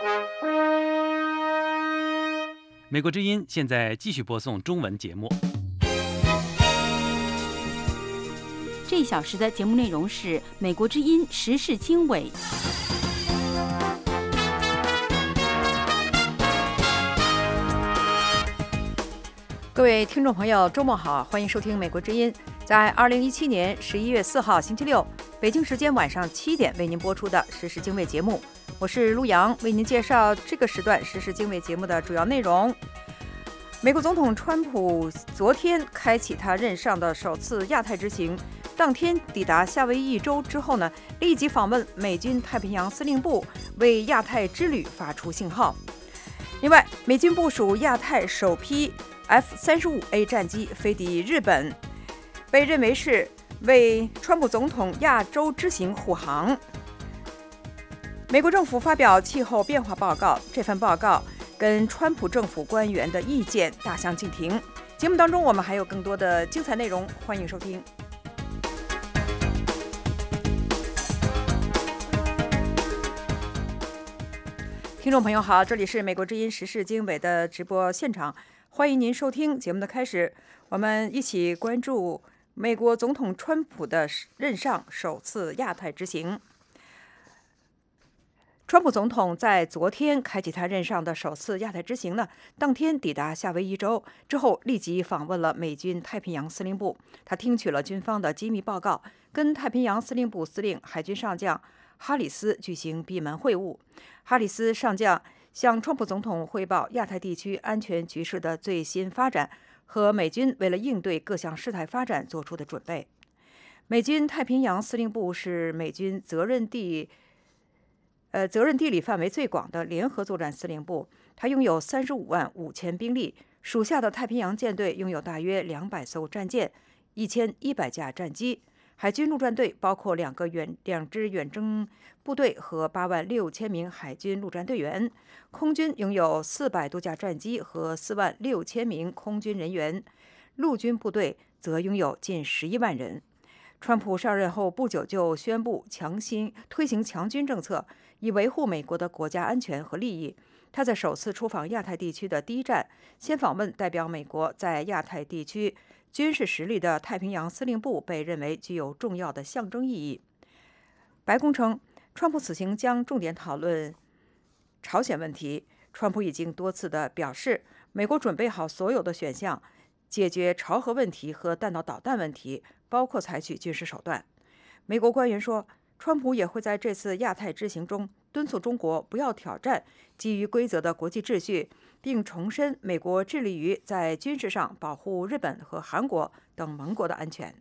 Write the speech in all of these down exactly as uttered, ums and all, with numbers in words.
美国之音现在继续播送中文节目。 这一小时的节目内容是美国之音时事经纬。 各位听众朋友，周末好，欢迎收听美国之音。在二零一七年十一月四号星期六，北京时间晚上七点为您播出的时事经纬节目，我是陆洋，为您介绍这个时段时事经纬节目的主要内容。美国总统川普昨天开启他任上的首次亚太之行，当天抵达夏威夷州之后呢，立即访问美军太平洋司令部，为亚太之旅发出信号。另外，美军部署亚太首批 F 三十五 A 战机飞抵日本，被认为是为川普总统亚洲之行护航。美国政府发表气候变化报告，这份报告跟川普政府官员的意见大相径庭。节目当中我们还有更多的精彩内容，欢迎收听。听众朋友好，这里是美国之音时事经纬的直播现场，欢迎您收听节目的开始。我们一起关注美国总统川普的任上首次亚太之行。川普总统在昨天开启他任上的首次亚太之行呢，当天抵达夏威夷州之后，立即访问了美军太平洋司令部。他听取了军方的机密报告，跟太平洋司令部司令海军上将哈里斯举行闭门会晤。哈里斯上将向川普总统汇报亚太地区安全局势的最新发展和美军为了应对各项事态发展做出的准备。美军太平洋司令部是美军责任地呃责任地理范围最广的联合作战司令部，它拥有三十五万五千兵力，属下的太平洋舰队拥有大约两百艘战舰、一千一百架战机。海军陆战队包括两个远两支远征部队和八万六千名海军陆战队员，空军拥有四百多架战机和四万六千名空军人员，陆军部队则拥有近十一万人。川普上任后不久就宣布强行推行强军政策，以维护美国的国家安全和利益。他在首次出访亚太地区的第一站，先访问代表美国在亚太地区军事实力的太平洋司令部，被认为具有重要的象征意义。白宫称，川普此行将重点讨论朝鲜问题。川普已经多次地表示，美国准备好所有的选项，解决朝核问题和弹道导弹问题，包括采取军事手段。美国官员说，川普也会在这次亚太之行中敦促中国不要挑战基于规则的国际秩序，并重申美国致力于在军事上保护日本和韩国等盟国的安全。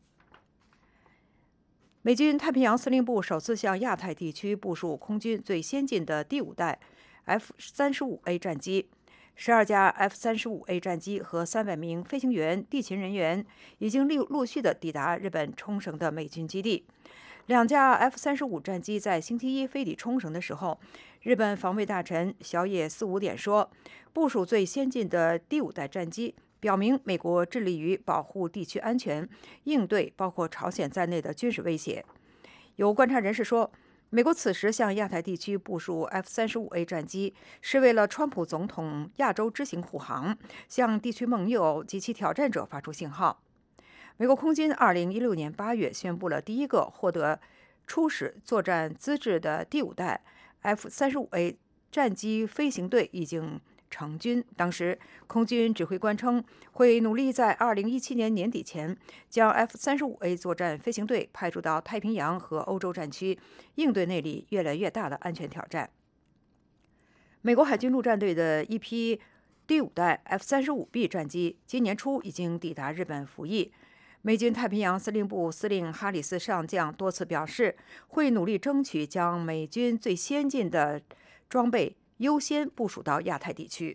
美军太平洋司令部首次向亚太地区部署空军最先进的第五代 F 三十五 A 战机，十二架 F 三十五 A 战机和三百名飞行员、地勤人员已经陆陆续地抵达日本冲绳的美军基地。两架 F 三十五 战机在星期一飞抵冲绳的时候，日本防卫大臣小野四五点说，部署最先进的第五代战机表明美国致力于保护地区安全，应对包括朝鲜在内的军事威胁。有观察人士说，美国此时向亚太地区部署 F 三十五 A 战机，是为了川普总统亚洲之行护航，向地区盟友及其挑战者发出信号。美国空军二零一六年八月宣布了第一个获得初始作战资质的第五代 F 三十五 A 战机飞行队已经成军。当时空军指挥官称，会努力在二零一七年年底前将 F 三十五 A 作战飞行队派驻到太平洋和欧洲战区，应对那里越来越大的安全挑战。美国海军陆战队的一批第五代 F 三十五 B 战机今年初已经抵达日本服役。美军太平洋司令部司令哈里斯上将多次表示，会努力争取将美军最先进的装备优先部署到亚太地区。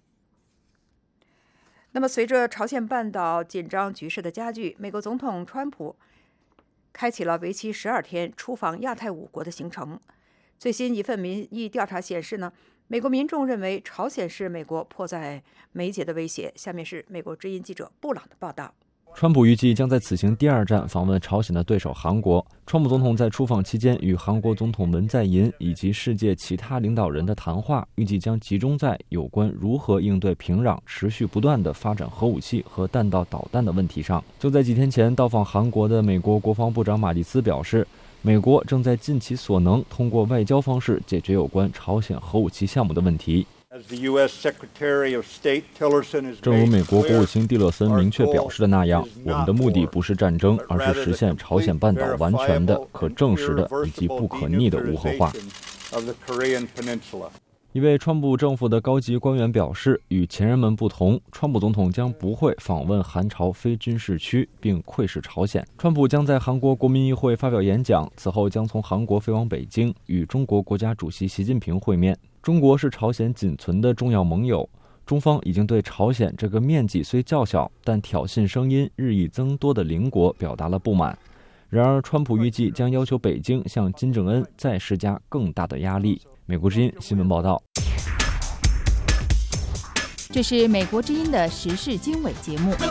那么，随着朝鲜半岛紧张局势的加剧，美国总统川普开启了为期十二天出访亚太五国的行程。最新一份民意调查显示呢，美国民众认为朝鲜是美国迫在眉睫的威胁。下面是美国之音记者布朗的报道。 川普预计将在此行第二站访问朝鲜的对手韩国。川普总统在出访期间与韩国总统文在寅以及世界其他领导人的谈话，预计将集中在有关如何应对平壤持续不断的发展核武器和弹道导弹的问题上。就在几天前到访韩国的美国国防部长马蒂斯表示，美国正在尽其所能通过外交方式解决有关朝鲜核武器项目的问题。正如美国国务卿蒂勒森明确表示的那样，我们的目的不是战争，而是实现朝鲜半岛完全的、可证实的以及不可逆的无核化。一位川普政府的高级官员表示，与前人们不同，川普总统将不会访问韩朝非军事区并窥视朝鲜。川普将在韩国国民议会发表演讲，此后将从韩国飞往北京，与中国国家主席习近平会面。中国是朝鲜仅存的重要盟友，中方已经对朝鲜这个面积虽较小，但挑衅声音日益增多的邻国表达了不满。然而，川普预计将要求北京向金正恩再施加更大的压力。美国之音新闻报道。 这是美国之音的时事经纬节目。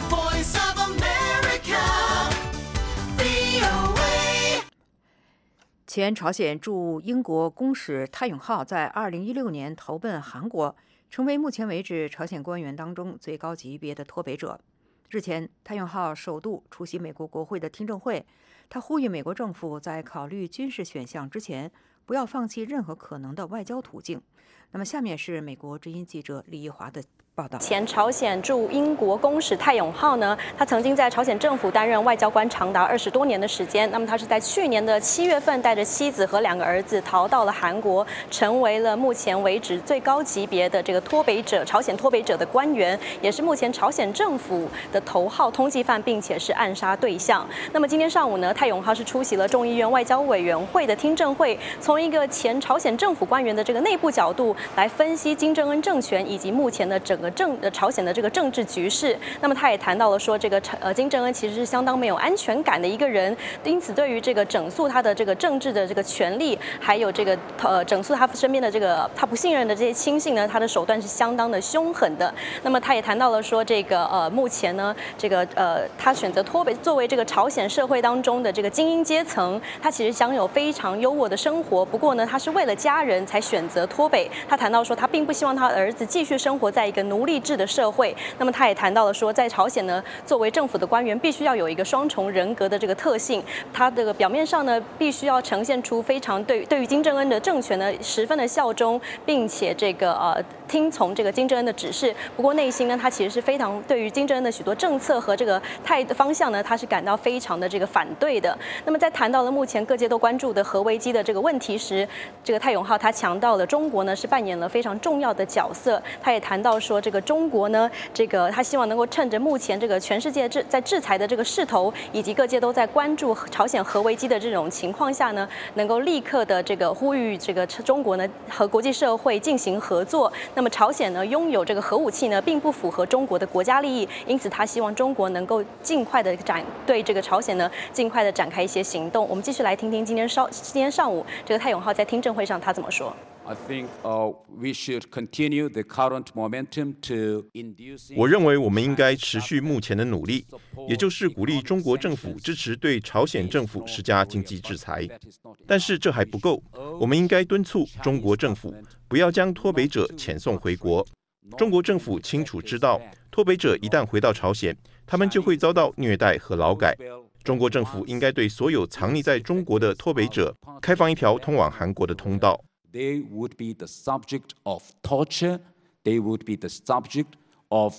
前朝鲜驻英国公使泰永浩在二零一六年投奔韩国，成为目前为止朝鲜官员当中最高级别的脱北者。日前，泰永浩首度出席美国国会的听证会，他呼吁美国政府在考虑军事选项之前，不要放弃任何可能的外交途径。那么，下面是美国之音记者李一华的报道。 前朝鲜驻英国公使泰永浩呢，他曾经在朝鲜政府担任外交官长达二十多年的时间。那么他是在去年的七月份带着妻子和两个儿子逃到了韩国，成为了目前为止最高级别的这个脱北者、朝鲜脱北者的官员，也是目前朝鲜政府的头号通缉犯，并且是暗杀对象。那么今天上午呢，泰永浩是出席了众议院外交委员会的听证会，从一个前朝鲜政府官员的这个内部角度来分析金正恩政权以及目前的整个政呃朝鲜的这个政治局势。那么他也谈到了说，这个呃金正恩其实是相当没有安全感的一个人，因此对于这个整肃他的这个政治的这个权利，还有这个呃整肃他身边的这个他不信任的这些亲信呢，他的手段是相当的凶狠的。那么他也谈到了说，这个呃目前呢，这个呃他选择脱北作为这个朝鲜社会当中的这个精英阶层，他其实享有非常优渥的生活。不过呢，他是为了家人才选择脱北。他谈到说，他并不希望他的儿子继续生活在一个奴隶制的社会。那么他也谈到了说，在朝鲜呢，作为政府的官员，必须要有一个双重人格的这个特性。他这个表面上呢，必须要呈现出非常对对于金正恩的政权呢十分的效忠，并且这个呃听从这个金正恩的指示。不过内心呢，他其实是非常对于金正恩的许多政策和这个态方向呢，他是感到非常的这个反对的。那么在谈到了目前各界都关注的核危机的这个问题时，这个泰永浩他强调了中国呢是扮演了非常重要的角色。他也谈到说，这个中国呢，这个他希望能够趁着目前这个全世界制在制裁的这个势头，以及各界都在关注朝鲜核危机的这种情况下呢，能够立刻的这个呼吁这个中国呢和国际社会进行合作。那么朝鲜呢拥有这个核武器呢，并不符合中国的国家利益，因此他希望中国能够尽快的展对这个朝鲜呢尽快的展开一些行动。我们继续来听听今天稍今天上午这个泰永浩在听证会上他怎么说。 I think, uh, we should continue the current momentum to induce. 我认为我们应该持续目前的努力，也就是鼓励中国政府支持对朝鲜政府施加经济制裁。但是这还不够，我们应该敦促中国政府不要将脱北者遣送回国。中国政府清楚知道，脱北者一旦回到朝鲜，他们就会遭到虐待和劳改。中国政府应该对所有藏匿在中国的脱北者开放一条通往韩国的通道。 They would be the subject of torture. They would be the subject of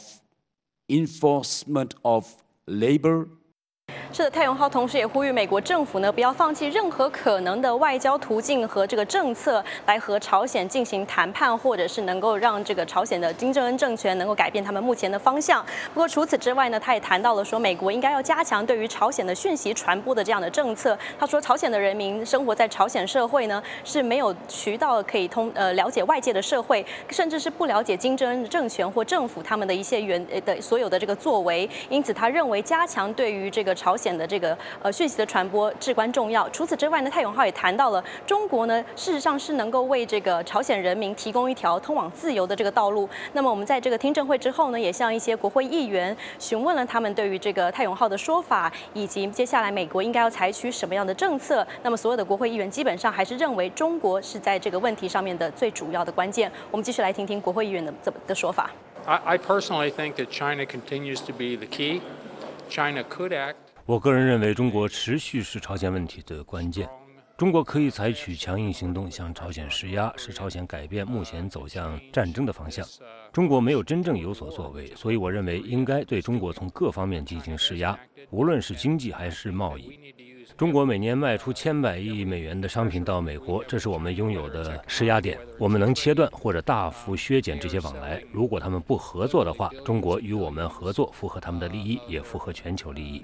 enforcement of labor. 是的，泰永浩同时也呼吁美国政府呢，不要放弃任何可能的外交途径和这个政策，来和朝鲜进行谈判，或者是能够让这个朝鲜的金正恩政权能够改变他们目前的方向。不过除此之外呢，他也谈到了说，美国应该要加强对于朝鲜的讯息传播的这样的政策。他说，朝鲜的人民生活在朝鲜社会呢，是没有渠道可以通呃了解外界的社会，甚至是不了解金正恩政权或政府他们的一些原的所有的这个作为。因此，他认为加强对于这个朝鲜鲜的这个呃讯息的传播至关重要。除此之外呢，泰永浩也谈到了中国呢，事实上是能够为这个朝鲜人民提供一条通往自由的这个道路。那么我们在这个听证会之后呢，也向一些国会议员询问了他们对于这个泰永浩的说法，以及接下来美国应该要采取什么样的政策。那么所有的国会议员基本上还是认为中国是在这个问题上面的最主要的关键。我们继续来听听国会议员的怎么的说法。 I, I personally think that China continues to be the key. China could act. 我个人认为，中国持续是朝鲜问题的关键。中国可以采取强硬行动向朝鲜施压，使朝鲜改变目前走向战争的方向。中国没有真正有所作为，所以我认为应该对中国从各方面进行施压，无论是经济还是贸易。中国每年卖出千百亿美元的商品到美国，这是我们拥有的施压点。我们能切断或者大幅削减这些往来。如果他们不合作的话，中国与我们合作符合他们的利益，也符合全球利益。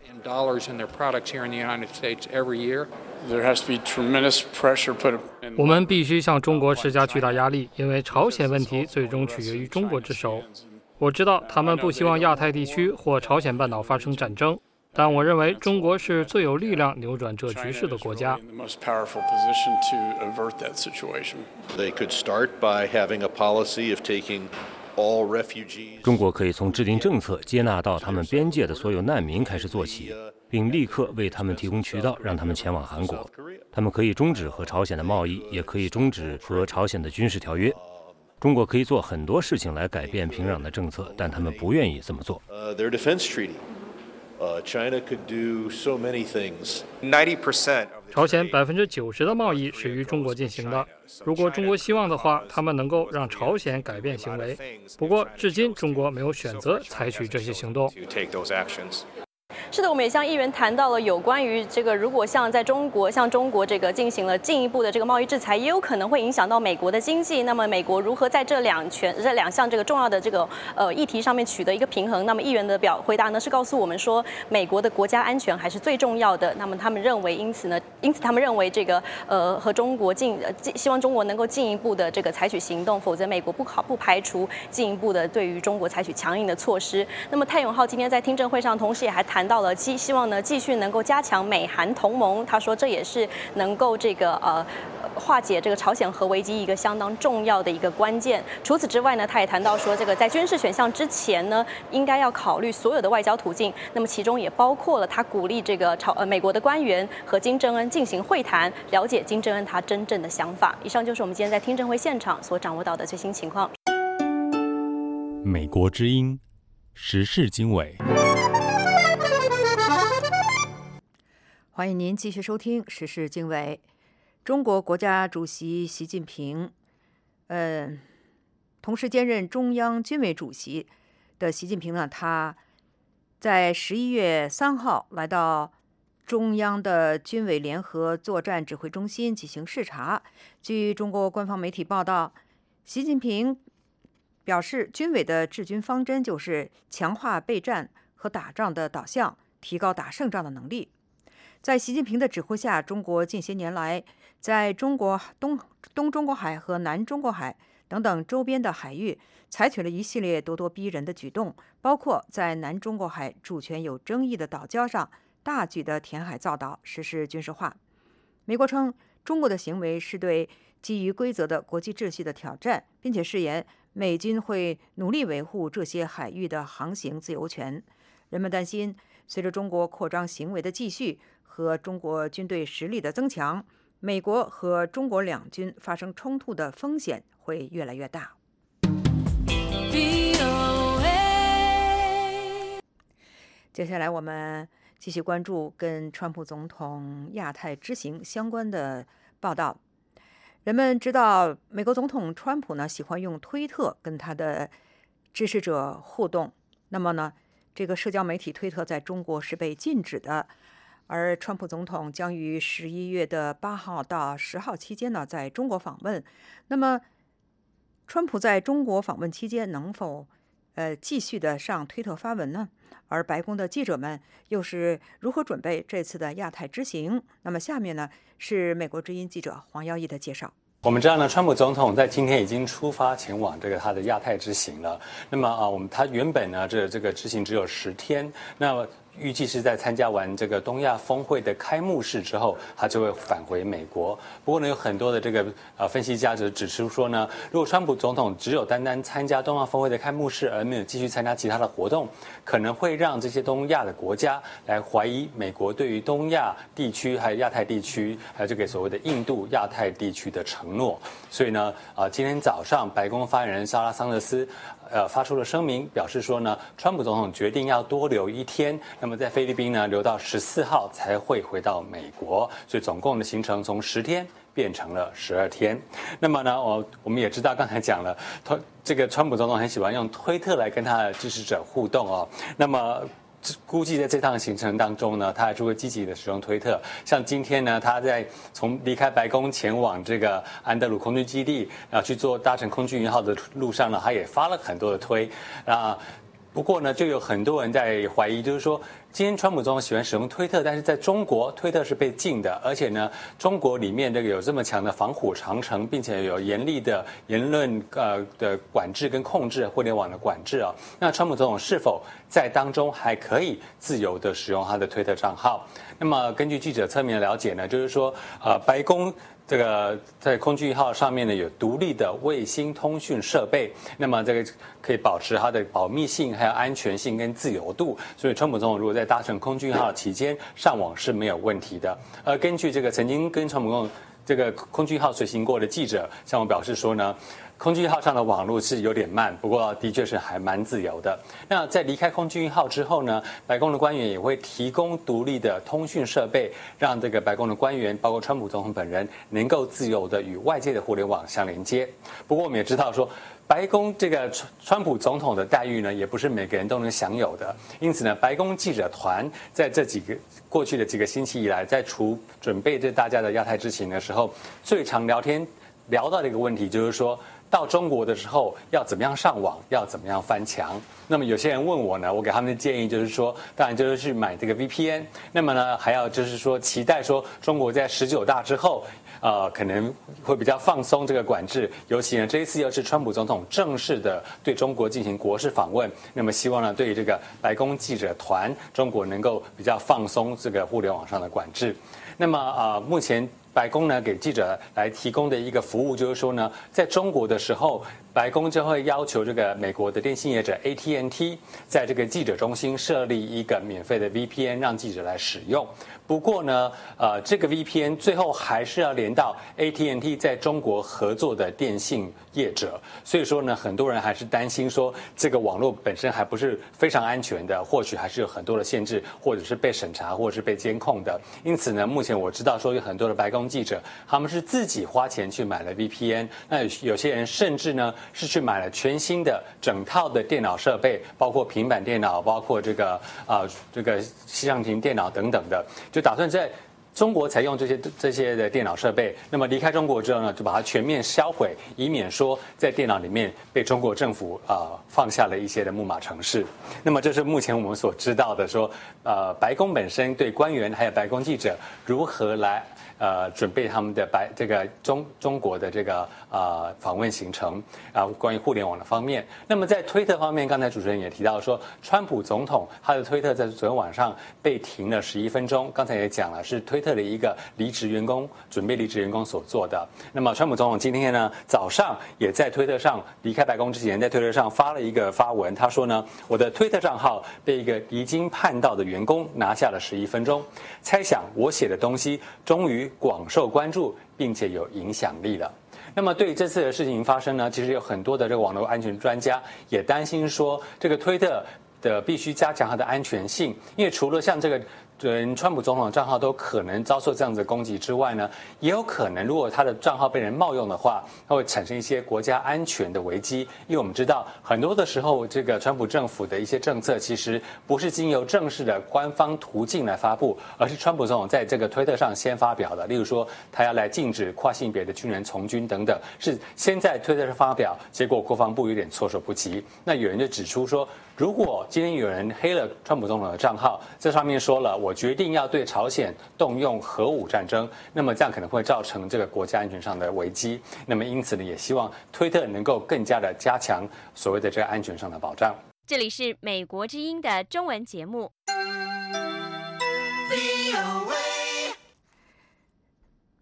我们必须向中国施加巨大压力，因为朝鲜问题最终取决于中国之手。我知道他们不希望亚太地区或朝鲜半岛发生战争。但我认为中国是最有力量扭转这局势的国家。 中国可以从制定政策、接纳到他们边界的所有难民开始做起，并立刻为他们提供渠道，让他们前往韩国。他们可以终止和朝鲜的贸易，也可以终止和朝鲜的军事条约。中国可以做很多事情来改变平壤的政策，但他们不愿意这么做。 Uh, China could do so many things. ninety percent 朝鲜百分之九十的贸易是与中国进行的。如果中国希望的话，他们能够让朝鲜改变行为。不过，至今中国没有选择采取这些行动。 是的，我们也向议员谈到了有关于这个，如果像在中国，像中国这个进行了进一步的这个贸易制裁，也有可能会影响到美国的经济。那么，美国如何在这两全这两项这个重要的这个呃议题上面取得一个平衡？那么，议员的表回答呢是告诉我们说，美国的国家安全还是最重要的。那么，他们认为，因此呢，因此他们认为这个呃和中国进呃希望中国能够进一步的这个采取行动，否则美国不考不排除进一步的对于中国采取强硬的措施。那么，泰永浩今天在听证会上，同时也还谈到了希希望呢继续能够加强美韩同盟。他说这也是能够这个呃化解这个朝鲜核危机一个相当重要的一个关键。除此之外呢，他也谈到说，这个在军事选项之前呢，应该要考虑所有的外交途径。那么其中也包括了他鼓励这个朝呃美国的官员和金正恩进行会谈，了解金正恩他真正的想法。以上就是我们今天在听证会现场所掌握到的最新情况。 美国之音，时事经纬。 欢迎您继续收听《时事经纬》。中国国家主席习近平，呃，同时兼任中央军委主席的习近平呢，他在十一月三号来到中央的军委联合作战指挥中心进行视察。据中国官方媒体报道，习近平表示，军委的治军方针就是强化备战和打仗的导向，提高打胜仗的能力。在习近平的指挥下，中国近些年来在中国东东中国海和南中国海等等周边的海域采取了一系列咄咄逼人的举动，包括在南中国海主权有争议的岛礁上大举的填海造岛，实施军事化。美国称，中国的行为是对基于规则的国际秩序的挑战，并且誓言美军会努力维护这些海域的航行自由权。人们担心，随着中国扩张行为的继续和中国军队实力的增强，美国和中国两军发生冲突的风险会越来越大。接下来我们继续关注跟川普总统亚太之行相关的报道。人们知道，美国总统川普呢喜欢用推特跟他的支持者互动。那么呢，这个社交媒体推特在中国是被禁止的。而川普总统将于十一月的八号到十号期间呢，在中国访问。那么，川普在中国访问期间能否呃继续的上推特发文呢？而白宫的记者们又是如何准备这次的亚太之行？那么下面呢是美国之音记者黄耀义的介绍。 我们知道呢，川普总统在今天已经出发前往这个他的亚太之行了。那么啊，我们他原本呢这这个之行只有十天，那预计是在参加完这个东亚峰会的开幕式之后，他就会返回美国。不过呢，有很多的这个呃分析家就指出说呢，如果川普总统只有单单参加东亚峰会的开幕式，而没有继续参加其他的活动，可能会让这些东亚的国家来怀疑美国对于东亚地区还有亚太地区还有这个所谓的印度亚太地区的承诺。所以呢，啊，今天早上白宫发言人莎拉桑德斯呃，发出了声明，表示说呢，川普总统决定要多留一天，那么在菲律宾呢留到十四号才会回到美国，所以总共的行程从十天变成了十二天。那么呢，我我们也知道，刚才讲了，这个川普总统很喜欢用推特来跟他的支持者互动哦。那么估计在这趟行程当中呢，他还是会积极的使用推特。像今天呢，他在从离开白宫前往这个安德鲁空军基地啊去做搭乘空军一号的路上呢，他也发了很多的推啊。不过呢，就有很多人在怀疑，就是说，今天川普总统喜欢使用推特，但是在中国，推特是被禁的，而且呢，中国里面这个有这么强的防虎长城，并且有严厉的言论呃的管制跟控制，互联网的管制啊。那川普总统是否在当中还可以自由的使用他的推特账号？那么根据记者侧面了解呢，就是说，呃，白宫这个在空军一号上面呢有独立的卫星通讯设备，那么这个可以保持它的保密性、还有安全性跟自由度。所以川普总统如果在搭乘空军一号期间上网是没有问题的。而根据这个曾经跟川普总统这个空军一号随行过的记者向我表示说呢，空军一号上的网络是有点慢，不过的确是还蛮自由的。那在离开空军一号之后呢，白宫的官员也会提供独立的通讯设备，让这个白宫的官员，包括川普总统本人，能够自由的与外界的互联网相连接。不过我们也知道说，白宫这个川普总统的待遇呢，也不是每个人都能享有的。因此呢，白宫记者团在这几个过去的几个星期以来，在除准备这大家的亚太之行的时候，最常聊天聊到的一个问题就是说，到中国的时候要怎么样上网，要怎么样翻墙。那么有些人问我呢，我给他们的建议就是说，当然就是去买这个 V P N。那么呢，还要就是说期待说中国在十九大之后，呃，可能会比较放松这个管制。尤其呢，这一次又是川普总统正式的对中国进行国事访问，那么希望呢，对于这个白宫记者团，中国能够比较放松这个互联网上的管制。那么啊、呃，目前白宫呢给记者来提供的一个服务就是说呢，在中国的时候，白宫就会要求这个美国的电信业者 A T and T 在这个记者中心设立一个免费的 V P N， 让记者来使用。不过呢，呃，这个 V P N 最后还是要连到 A T and T 在中国合作的电信业者，所以说呢，很多人还是担心说这个网络本身还不是非常安全的，或许还是有很多的限制，或者是被审查，或者是被监控的。因此呢，目前我知道说有很多的白宫记者，他们是自己花钱去买了 V P N， 那有些人甚至呢是去买了全新的整套的电脑设备，包括平板电脑，包括这个啊、呃、这个橡皮电脑等等的。就打算在中国采用这些这些的电脑设备，那么离开中国之后呢，就把它全面销毁，以免说在电脑里面被中国政府啊、呃、放下了一些的木马程式。那么这是目前我们所知道的说，呃，白宫本身对官员还有白宫记者如何来呃准备他们的白这个中中国的这个呃访问行程啊、呃，关于互联网的方面。那么在推特方面，刚才主持人也提到说，川普总统他的推特在昨天晚上被停了十一分钟。刚才也讲了，是推特的一个离职员工准备离职员工所做的。那么川普总统今天呢早上也在推特上离开白宫之前，在推特上发了一个发文，他说呢，我的推特账号被一个离经叛道的员工拿下了十一分钟，猜想我写的东西终于广受关注，并且有影响力了。那么对于这次的事情发生呢，其实有很多的这个网络安全专家也担心说，这个推特的必须加强它的安全性，因为除了像这个人川普总统的账号都可能遭受这样子的攻击之外呢，也有可能如果他的账号被人冒用的话，它会产生一些国家安全的危机。因为我们知道很多的时候，这个川普政府的一些政策其实不是经由正式的官方途径来发布，而是川普总统在这个推特上先发表的。例如说，他要来禁止跨性别的军人从军等等，是先在推特上发表，结果国防部有点措手不及。那有人就指出说，如果今天有人黑了川普总统的账号，这上面说了我决定要对朝鲜动用核武战争，那么这样可能会造成这个国家安全上的危机。那么因此呢，也希望推特能够更加的加强所谓的这个安全上的保障。 这里是美国之音的中文节目。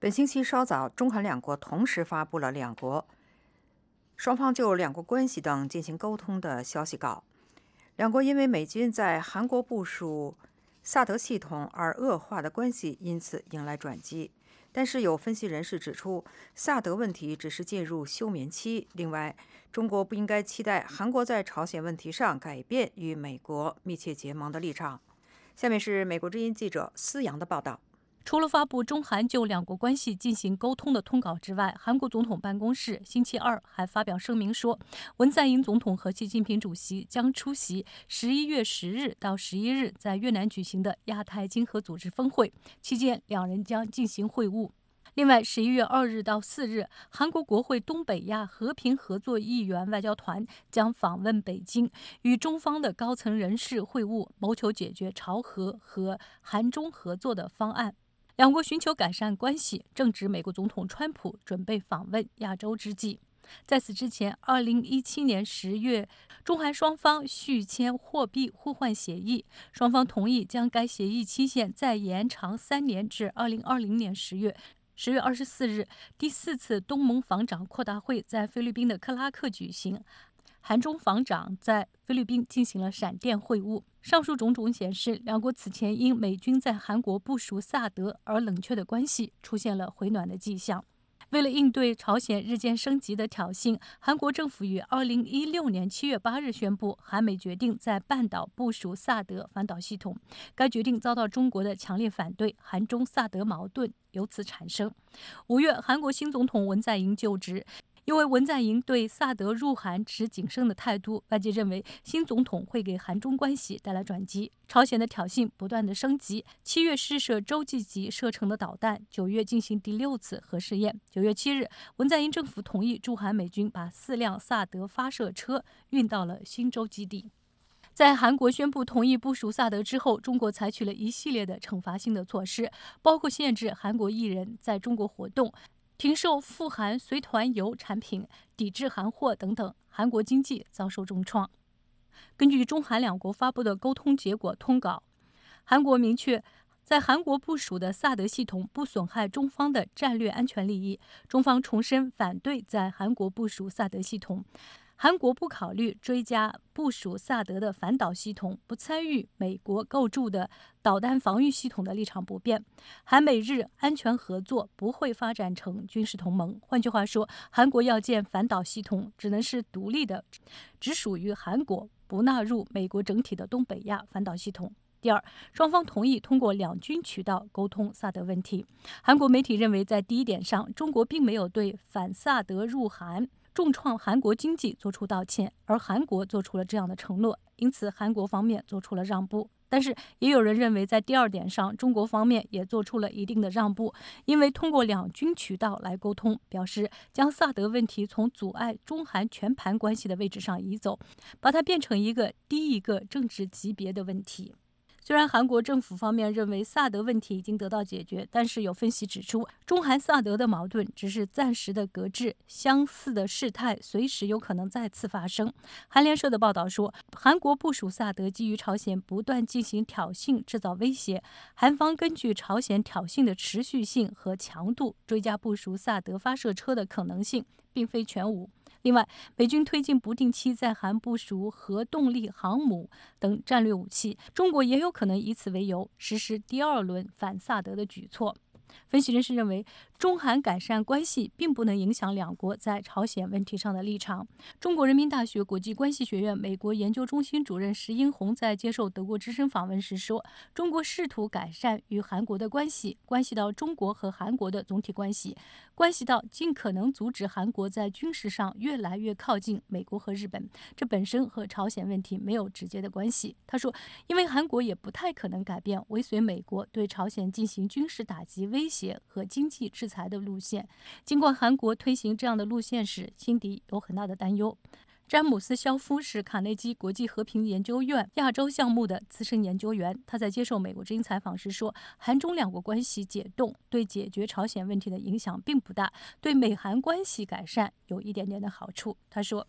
本星期稍早，中韩两国同时发布了两国双方就两国关系等进行沟通的消息稿。两国因为美军在韩国部署萨德系统而恶化的关系因此迎来转机。但是有分析人士指出，萨德问题只是进入休眠期。另外，中国不应该期待韩国在朝鲜问题上改变与美国密切结盟的立场。下面是美国之音记者思阳的报道。 除了发布中韩就两国关系进行沟通的通稿之外，韩国总统办公室星期二还发表声明说，文在寅总统和习近平主席将出席十一月十日到十一日在越南举行的亚太经合组织峰会，期间两人将进行会晤。另外，十一月二日到四日，韩国国会东北亚和平合作议员外交团将访问北京，与中方的高层人士会晤，谋求解决朝核和韩中合作的方案。两国寻求改善关系，正值美国总统川普准备访问亚洲之际。在此之前，二零一七年十月，中韩双方续签货币互换协议，双方同意将该协议期限再延长三年至二零二零年十月。十月二十四日，第四次东盟防长扩大会在菲律宾的克拉克举行，韩中防长在菲律宾进行了闪电会晤。上述种种显示，两国此前因美军在韩国部署萨德而冷却的关系出现了回暖的迹象。为了应对朝鲜日渐升级的挑衅，韩国政府于二零一六年七月八日宣布，韩美决定在半岛部署萨德反导系统。该决定遭到中国的强烈反对，韩中萨德矛盾由此产生。五月，韩国新总统文在寅就职。因为文在寅对萨德入韩持谨慎的态度，外界认为新总统会给韩中关系带来转机。朝鲜的挑衅不断的升级，七月试射洲际级射程的导弹，九月进行第六次核试验。九月七日，文在寅政府同意驻韩美军把四辆萨德发射车运到了新州基地。在韩国宣布同意部署萨德之后，中国采取了一系列的惩罚性的措施，包括限制韩国艺人在中国活动，停售富含随团游产品，抵制韩货等等，韩国经济遭受重创。根据中韩两国发布的沟通结果通稿，韩国明确，在韩国部署的萨德系统不损害中方的战略安全利益，中方重申反对在韩国部署萨德系统。韩国不考虑追加部署萨德的反导系统，不参与美国构筑的导弹防御系统的立场不变。韩美日安全合作不会发展成军事同盟。换句话说，韩国要建反导系统只能是独立的，只属于韩国，不纳入美国整体的东北亚反导系统。第二，双方同意通过两军渠道沟通萨德问题。韩国媒体认为，在第一点上，中国并没有对反萨德入韩重创韩国经济做出道歉，而韩国做出了这样的承诺，因此韩国方面做出了让步。但是也有人认为，在第二点上，中国方面也做出了一定的让步，因为通过两军渠道来沟通，表示将萨德问题从阻碍中韩全盘关系的位置上移走，把它变成一个低一个政治级别的问题。虽然韩国政府方面认为萨德问题已经得到解决，但是有分析指出，中韩萨德的矛盾只是暂时的搁置，相似的事态随时有可能再次发生。韩联社的报道说，韩国部署萨德基于朝鲜不断进行挑衅，制造威胁，韩方根据朝鲜挑衅的持续性和强度，追加部署萨德发射车的可能性，并非全无。另外，美军推进不定期在韩部署核动力航母等战略武器，中国也有可能以此为由实施第二轮反萨德的举措。分析人士认为，中韩改善关系并不能影响两国在朝鲜问题上的立场。中国人民大学国际关系学院美国研究中心主任石英红在接受德国之声访问时说，中国试图改善与韩国的关系，关系到中国和韩国的总体关系，关系到尽可能阻止韩国在军事上越来越靠近美国和日本，这本身和朝鲜问题没有直接的关系。他说，因为韩国也不太可能改变尾随美国对朝鲜进行军事打击威胁和经济制裁的路线，尽管韩国推行这样的路线时心底有很大的担忧。詹姆斯·肖夫是卡内基国际和平研究院亚洲项目的资深研究员，他在接受美国之音采访时说，韩中两国关系解冻对解决朝鲜问题的影响并不大，对美韩关系改善有一点点的好处。他说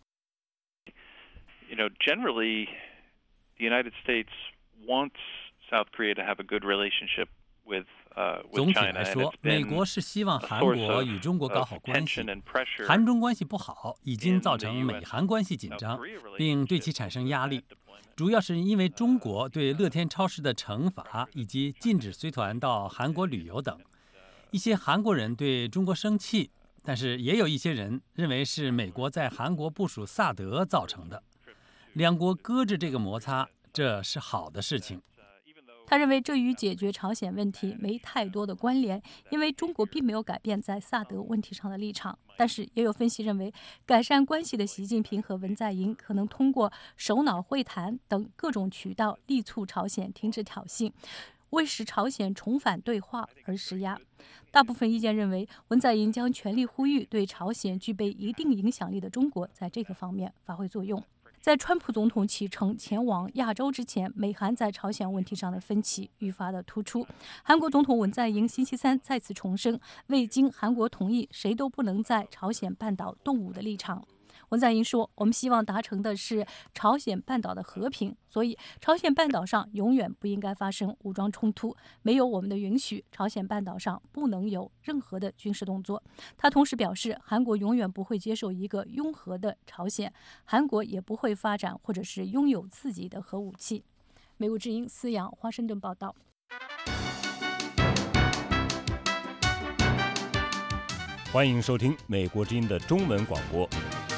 You know, generally, the United States wants South Korea to have a good relationship with 总体来说，美国是希望韩国与中国搞好关系。韩中关系不好，已经造成美韩关系紧张，并对其产生压力。主要是因为中国对乐天超市的惩罚以及禁止随团到韩国旅游等。一些韩国人对中国生气，但是也有一些人认为是美国在韩国部署萨德造成的。两国搁置这个摩擦，这是好的事情。 他认为这与解决朝鲜问题没太多的关联，因为中国并没有改变在萨德问题上的立场。但是也有分析认为，改善关系的习近平和文在寅可能通过首脑会谈等各种渠道力促朝鲜停止挑衅，为使朝鲜重返对话而施压。大部分意见认为，文在寅将全力呼吁对朝鲜具备一定影响力的中国在这个方面发挥作用。在川普总统启程前往亚洲之前，美韩在朝鲜问题上的分歧愈发的突出。韩国总统文在寅星期三再次重申，未经韩国同意，谁都不能在朝鲜半岛动武的立场。文在寅说，我们希望达成的是朝鲜半岛的和平，所以朝鲜半岛上永远不应该发生武装冲突，没有我们的允许，朝鲜半岛上不能有任何的军事动作。他同时表示，韩国永远不会接受一个拥核的朝鲜，韩国也不会发展或者是拥有自己的核武器。美国之音思阳华盛顿报道。 欢迎收听美国之音的中文广播。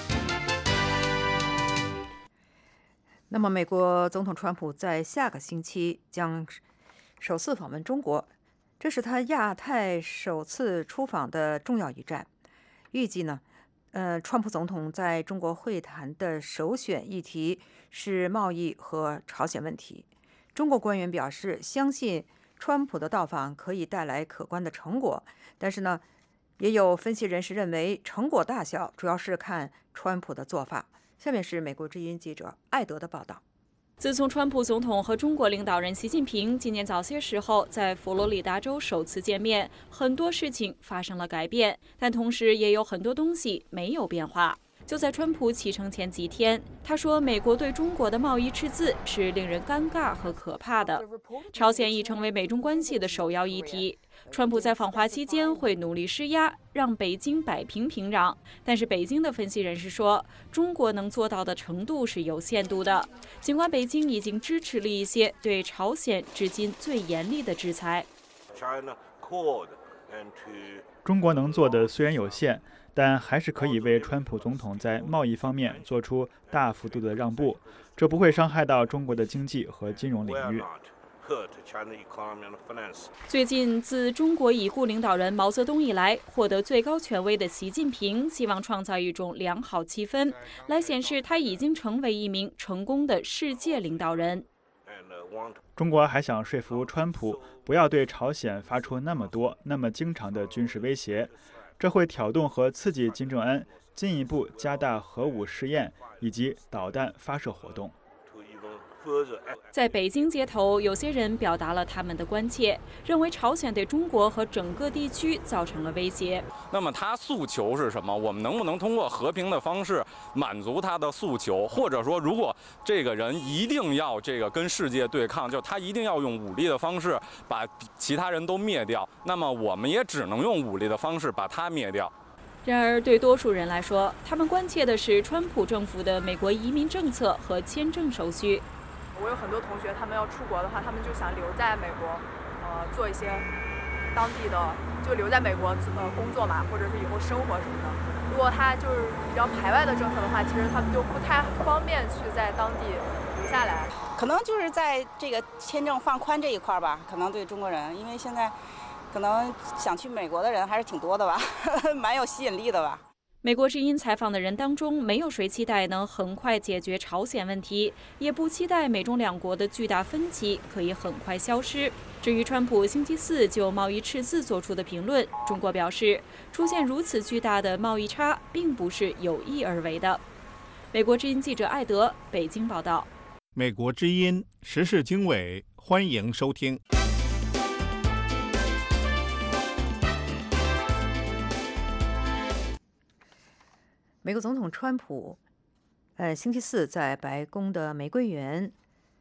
那么，美国总统川普在下个星期将首次访问中国，这是他亚太首次出访的重要一站。预计呢，呃，川普总统在中国会谈的首选议题是贸易和朝鲜问题。中国官员表示，相信川普的到访可以带来可观的成果，但是呢，也有分析人士认为，成果大小主要是看川普的做法。下面是美国之音记者艾德的报道。 自从川普总统和中国领导人习近平今年早些时候在佛罗里达州首次见面，很多事情发生了改变，但同时也有很多东西没有变化。就在川普启程前几天，他说美国对中国的贸易赤字是令人尴尬和可怕的，朝鲜已成为美中关系的首要议题。川普在访华期间会努力施压，让北京摆平平壤，但是北京的分析人士说，中国能做到的程度是有限度的。尽管北京已经支持了一些对朝鲜至今最严厉的制裁。 中国能做的虽然有限，但还是可以为川普总统在贸易方面做出大幅度的让步，这不会伤害到中国的经济和金融领域。 最近，自中国已故领导人毛泽东以来，获得最高权威的习近平希望创造一种良好气氛，来显示他已经成为一名成功的世界领导人。 中国还想说服川普不要对朝鲜发出那么多、那么经常的军事威胁，这会挑动和刺激金正恩进一步加大核武试验以及导弹发射活动。 在北京街头，有些人表达了他们的关切，认为朝鲜对中国和整个地区造成了威胁。 那么他诉求是什么？我们能不能通过和平的方式满足他的诉求？或者说，如果这个人一定要这个跟世界对抗，就他一定要用武力的方式把其他人都灭掉，那么我们也只能用武力的方式把他灭掉。 然而，对多数人来说，他们关切的是川普政府的美国移民政策和签证手续。 我有很多同学，他们要出国的话，他们就想留在美国，呃，做一些当地的，就留在美国呃工作嘛，或者是以后生活什么的。如果他就是比较排外的政策的话，其实他们就不太方便去在当地留下来。 可能就是在这个签证放宽这一块吧，可能对中国人，因为现在可能想去美国的人还是挺多的吧，蛮有吸引力的吧。 美国之音采访的人当中，没有谁期待能很快解决朝鲜问题，也不期待美中两国的巨大分歧可以很快消失。至于川普星期四就贸易赤字做出的评论，中国表示，出现如此巨大的贸易差，并不是有意而为的。美国之音记者艾德，北京报道。 美国之音时事经纬，欢迎收听。 美国总统川普，呃，星期四在白宫的玫瑰园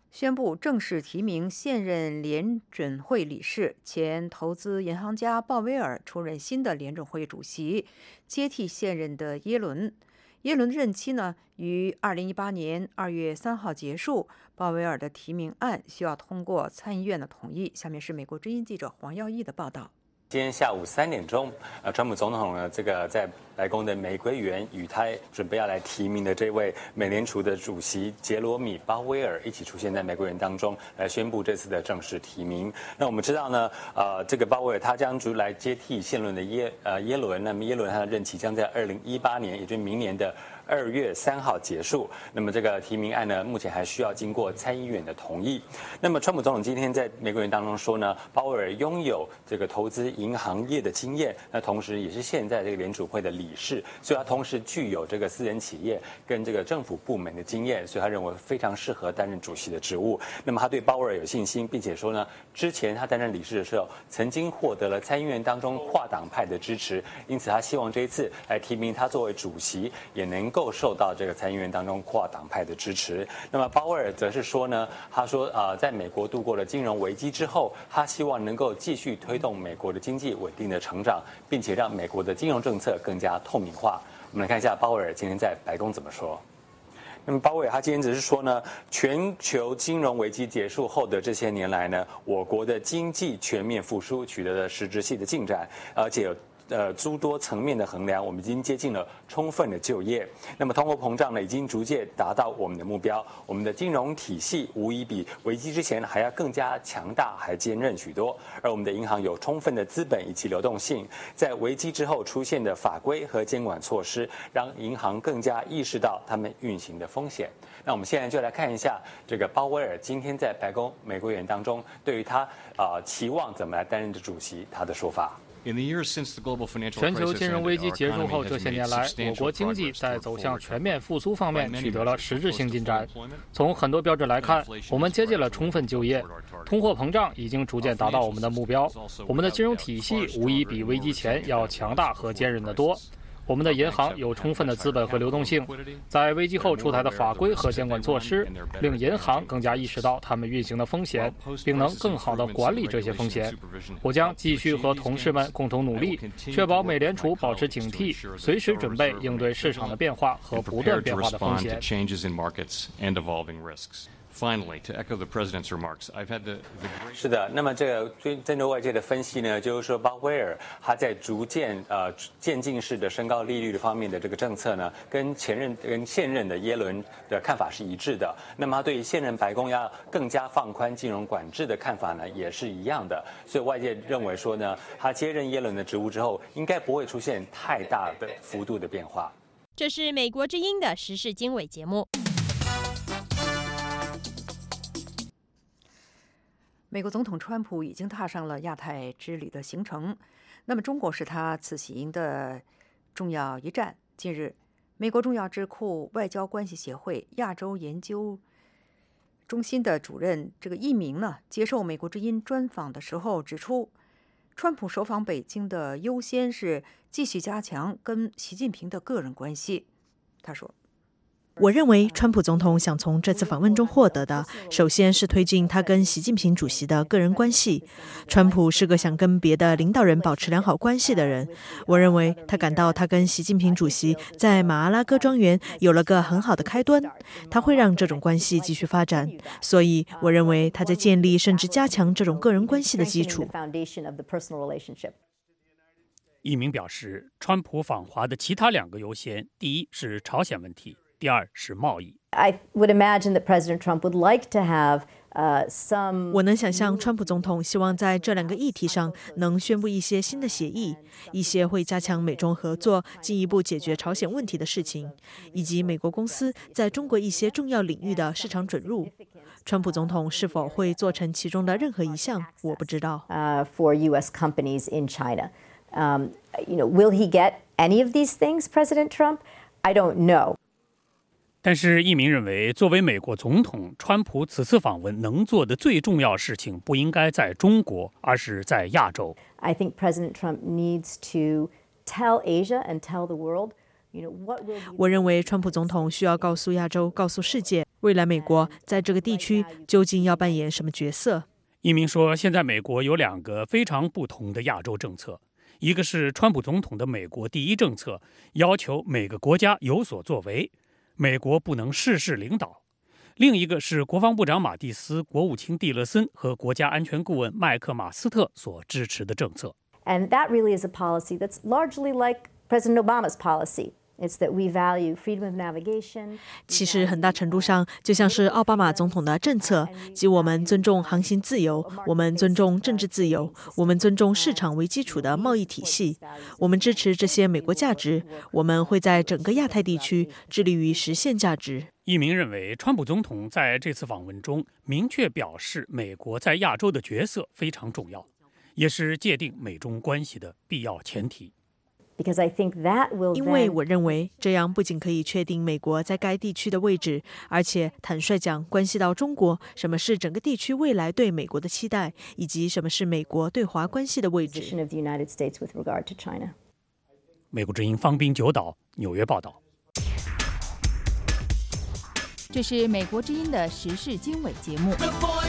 宣布正式提名现任联准会理事、前投资银行家鲍威尔出任新的联准会主席，接替现任的耶伦。耶伦的任期呢，于二零一八年二月三号结束。鲍威尔的提名案需要通过参议院的同意。下面是美国之音记者黄耀义的报道。 今天下午三点钟，呃，川普总统呢，这个在白宫的玫瑰园与他准备要来提名的这位美联储的主席杰罗米·鲍威尔一起出现在玫瑰园当中，来宣布这次的正式提名。那我们知道呢，呃，这个鲍威尔他将出来接替现任的耶呃耶伦，那么耶伦他的任期将在二零一八年，也就是明年的二月三号结束。那么这个提名案呢，目前还需要经过参议院的同意。那么川普总统今天在玫瑰园当中说呢，鲍威尔拥有这个投资银行业的经验，那同时也是现在这个联储会的理事，所以他同时具有这个私人企业跟这个政府部门的经验，所以他认为非常适合担任主席的职务。那么他对鲍威尔有信心，并且说呢，之前他担任理事的时候，曾经获得了参议院当中跨党派的支持，因此他希望这一次来提名他作为主席，也能够受到这个参议院当中跨党派的支持。那么鲍威尔则是说呢，他说呃，在美国度过了金融危机之后，他希望能够继续推动美国的经济稳定的成长，并且让美国的金融政策更加透明化。我们来看一下鲍威尔今天在白宫怎么说。那么鲍威尔他今天只是说呢，全球金融危机结束后的这些年来呢，我国的经济全面复苏取得了实质性的进展，而且有呃，诸多层面的衡量，我们已经接近了充分的就业。那么通货膨胀呢，已经逐渐达到我们的目标。我们的金融体系无疑比危机之前还要更加强大，还坚韧许多。而我们的银行有充分的资本以及流动性，在危机之后出现的法规和监管措施，让银行更加意识到他们运行的风险。那我们现在就来看一下这个鲍威尔今天在白宫玫瑰园当中，对于他啊、呃、期望怎么来担任的主席，他的说法。 全球金融危机结束后，这些年来，我国经济在走向全面复苏方面取得了实质性进展。从很多标准来看，我们接近了充分就业，通货膨胀已经逐渐达到我们的目标。我们的金融体系无疑比危机前要强大和坚韧得多。我们的银行有充分的资本和流动性，在危机后出台的法规和监管措施，令银行更加意识到他们运行的风险，并能更好地管理这些风险。我将继续和同事们共同努力，确保美联储保持警惕，随时准备应对市场的变化和不断变化的风险。 Finally, to echo the president's remarks, I've had the. 是的，那么这个针对外界的分析呢，就是说鲍威尔他在逐渐呃渐进式的升高利率的方面的这个政策呢，跟前任跟现任的耶伦的看法是一致的。那么他对于现任白宫要更加放宽金融管制的看法呢，也是一样的。所以外界认为说呢，他接任耶伦的职务之后，应该不会出现太大的幅度的变化。 这是美国之音的时事经纬节目。 美国总统川普已经踏上了亚太之旅的行程，那么中国是他此行的重要一站。近日，美国重要智库外交关系协会亚洲研究中心的主任这个一鸣呢，接受美国之音专访的时候指出，川普首访北京的优先是继续加强跟习近平的个人关系。他说， 我认为川普总统想从这次访问中获得的，首先是推进他跟习近平主席的个人关系。川普是个想跟别的领导人保持良好关系的人，我认为他感到他跟习近平主席在马阿拉戈庄园有了个很好的开端，他会让这种关系继续发展，所以我认为他在建立甚至加强这种个人关系的基础。 一鸣表示，川普访华的其他两个优先，第一是朝鲜问题，第二是贸易。 I would imagine that President Trump would like to have, uh, some. 我能想象，川普总统希望在这两个议题上能宣布一些新的协议，一些会加强美中合作、进一步解决朝鲜问题的事情，以及美国公司在中国一些重要领域的市场准入。川普总统是否会做成其中的任何一项，我不知道。 Uh, for U S companies in China, um, you know, will he get any of these things, President Trump? I don't know. 但是一鸣认为，作为美国总统，川普此次访问能做的最重要事情不应该在中国，而是在亚洲。 I think President Trump needs to tell Asia and tell the world 我认为川普总统需要告诉亚洲、告诉世界，未来美国在这个地区究竟要扮演什么角色。 一鸣说，现在美国有两个非常不同的亚洲政策，一个是川普总统的美国第一政策，要求每个国家有所作为，美国不能事事领导；另一个是国防部长马蒂斯、国务卿蒂勒森和国家安全顾问麦克马斯特所支持的政策。 And that really is a policy that's largely like President Obama's policy. It's that we value freedom of navigation. 其实很大程度上就像是奥巴马总统的政策，即我们尊重航行自由，我们尊重政治自由，我们尊重市场为基础的贸易体系，我们支持这些美国价值，我们会在整个亚太地区致力于实现价值。 一鸣认为，川普总统在这次访问中明确表示，美国在亚洲的角色非常重要，也是界定美中关系的必要前提。 因为我认为这样不仅可以确定美国在该地区的位置，而且坦率讲，关系到中国什么是整个地区未来对美国的期待，以及什么是美国对华关系的位置。 美国之音方滨九岛纽约报道。 这是美国之音的时事经纬节目。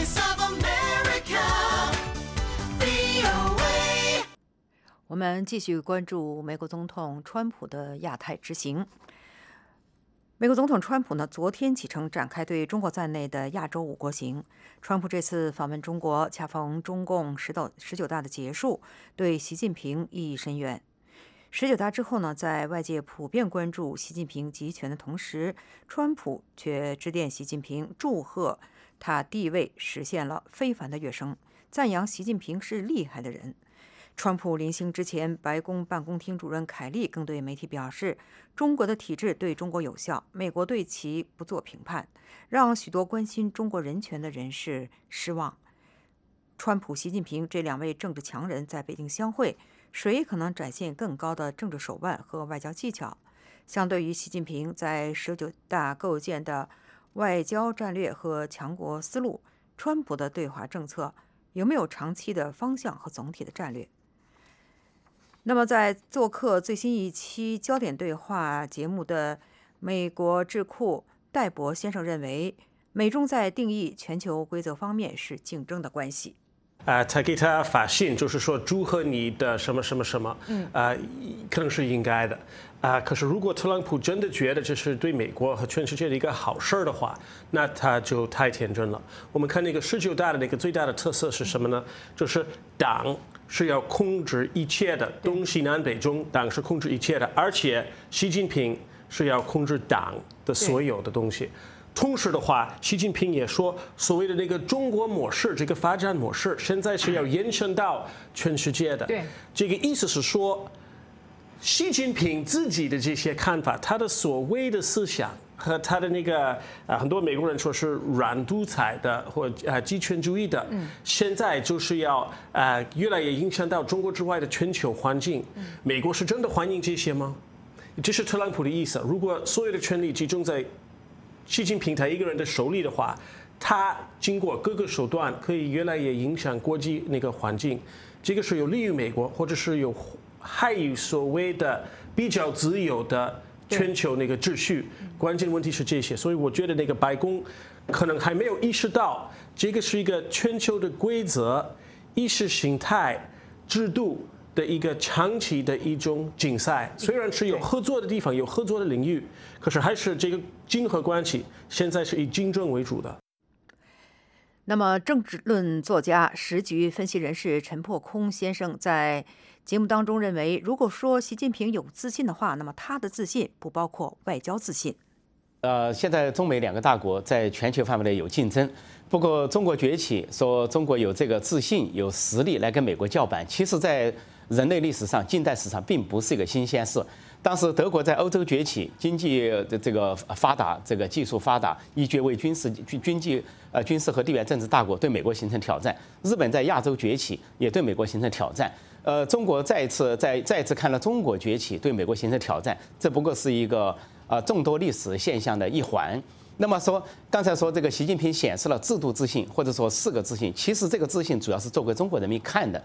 我们继续关注美国总统川普的亚太之行。美国总统川普呢，昨天启程展开对中国在内的亚洲五国行。川普这次访问中国，恰逢中共十到十九大的结束，对习近平意义深远。十九大之后呢，在外界普遍关注习近平集权的同时，川普却致电习近平，祝贺他地位实现了非凡的跃升，赞扬习近平是厉害的人。川普临行之前，白宫办公厅主任凯利更对媒体表示，中国的体制对中国有效，美国对其不做评判，让许多关心中国人权的人士失望。川普、习近平这两位政治强人在北京相会，谁可能展现更高的政治手腕和外交技巧？相对于习近平在十九大构建的外交战略和强国思路，川普的对华政策有没有长期的方向和总体的战略？那么，在做客最新一期焦点对话节目的美国智库戴博先生认为，美中在定义全球规则方面是竞争的关系。 啊，他给他发信，就是说祝贺你的什么什么什么，嗯，啊，可能是应该的，啊，可是如果特朗普真的觉得这是对美国和全世界的一个好事儿的话，那他就太天真了。我们看那个十九大的那个最大的特色是什么呢？就是党是要控制一切的，东西南北中，党是控制一切的，而且习近平是要控制党的所有的东西。同时的话，习近平也说，所谓的那个中国模式，这个发展模式，现在是要延伸到全世界的。对，这个意思是说，习近平自己的这些看法，他的所谓的思想和他的那个啊，很多美国人说是软独裁的或啊极权主义的，嗯，现在就是要啊越来越影响到中国之外的全球环境。美国是真的欢迎这些吗？这是特朗普的意思。如果所有的权力集中在习近平他一个人的手里的话，他经过各个手段可以越来越影响国际那个环境，这个是有利于美国，或者是有害于所谓的比较自由的全球那个秩序。关键问题是这些，所以我觉得那个白宫可能还没有意识到这个是一个全球的规则、意识形态、制度的一个长期的一种竞赛。虽然是有合作的地方，有合作的领域，可是还是这个竞合关系现在是以竞争为主的。 那么，政治论作家、时局分析人士陈破空先生在节目当中认为，如果说习近平有自信的话，那么他的自信不包括外交自信。 呃，现在中美两个大国在全球范围内有竞争，不过中国崛起，说中国有这个自信、有实力来跟美国叫板，其实在人类历史上、近代史上并不是一个新鲜事。当时德国在欧洲崛起，经济的这个发达，这个技术发达，一决为军事军军纪呃军事和地缘政治大国，对美国形成挑战。日本在亚洲崛起，也对美国形成挑战。呃，中国再一次再再一次看到中国崛起，对美国形成挑战，这不过是一个呃众多历史现象的一环。那么说，刚才说这个习近平显示了制度自信，或者说四个自信，其实这个自信主要是做给中国人民看的。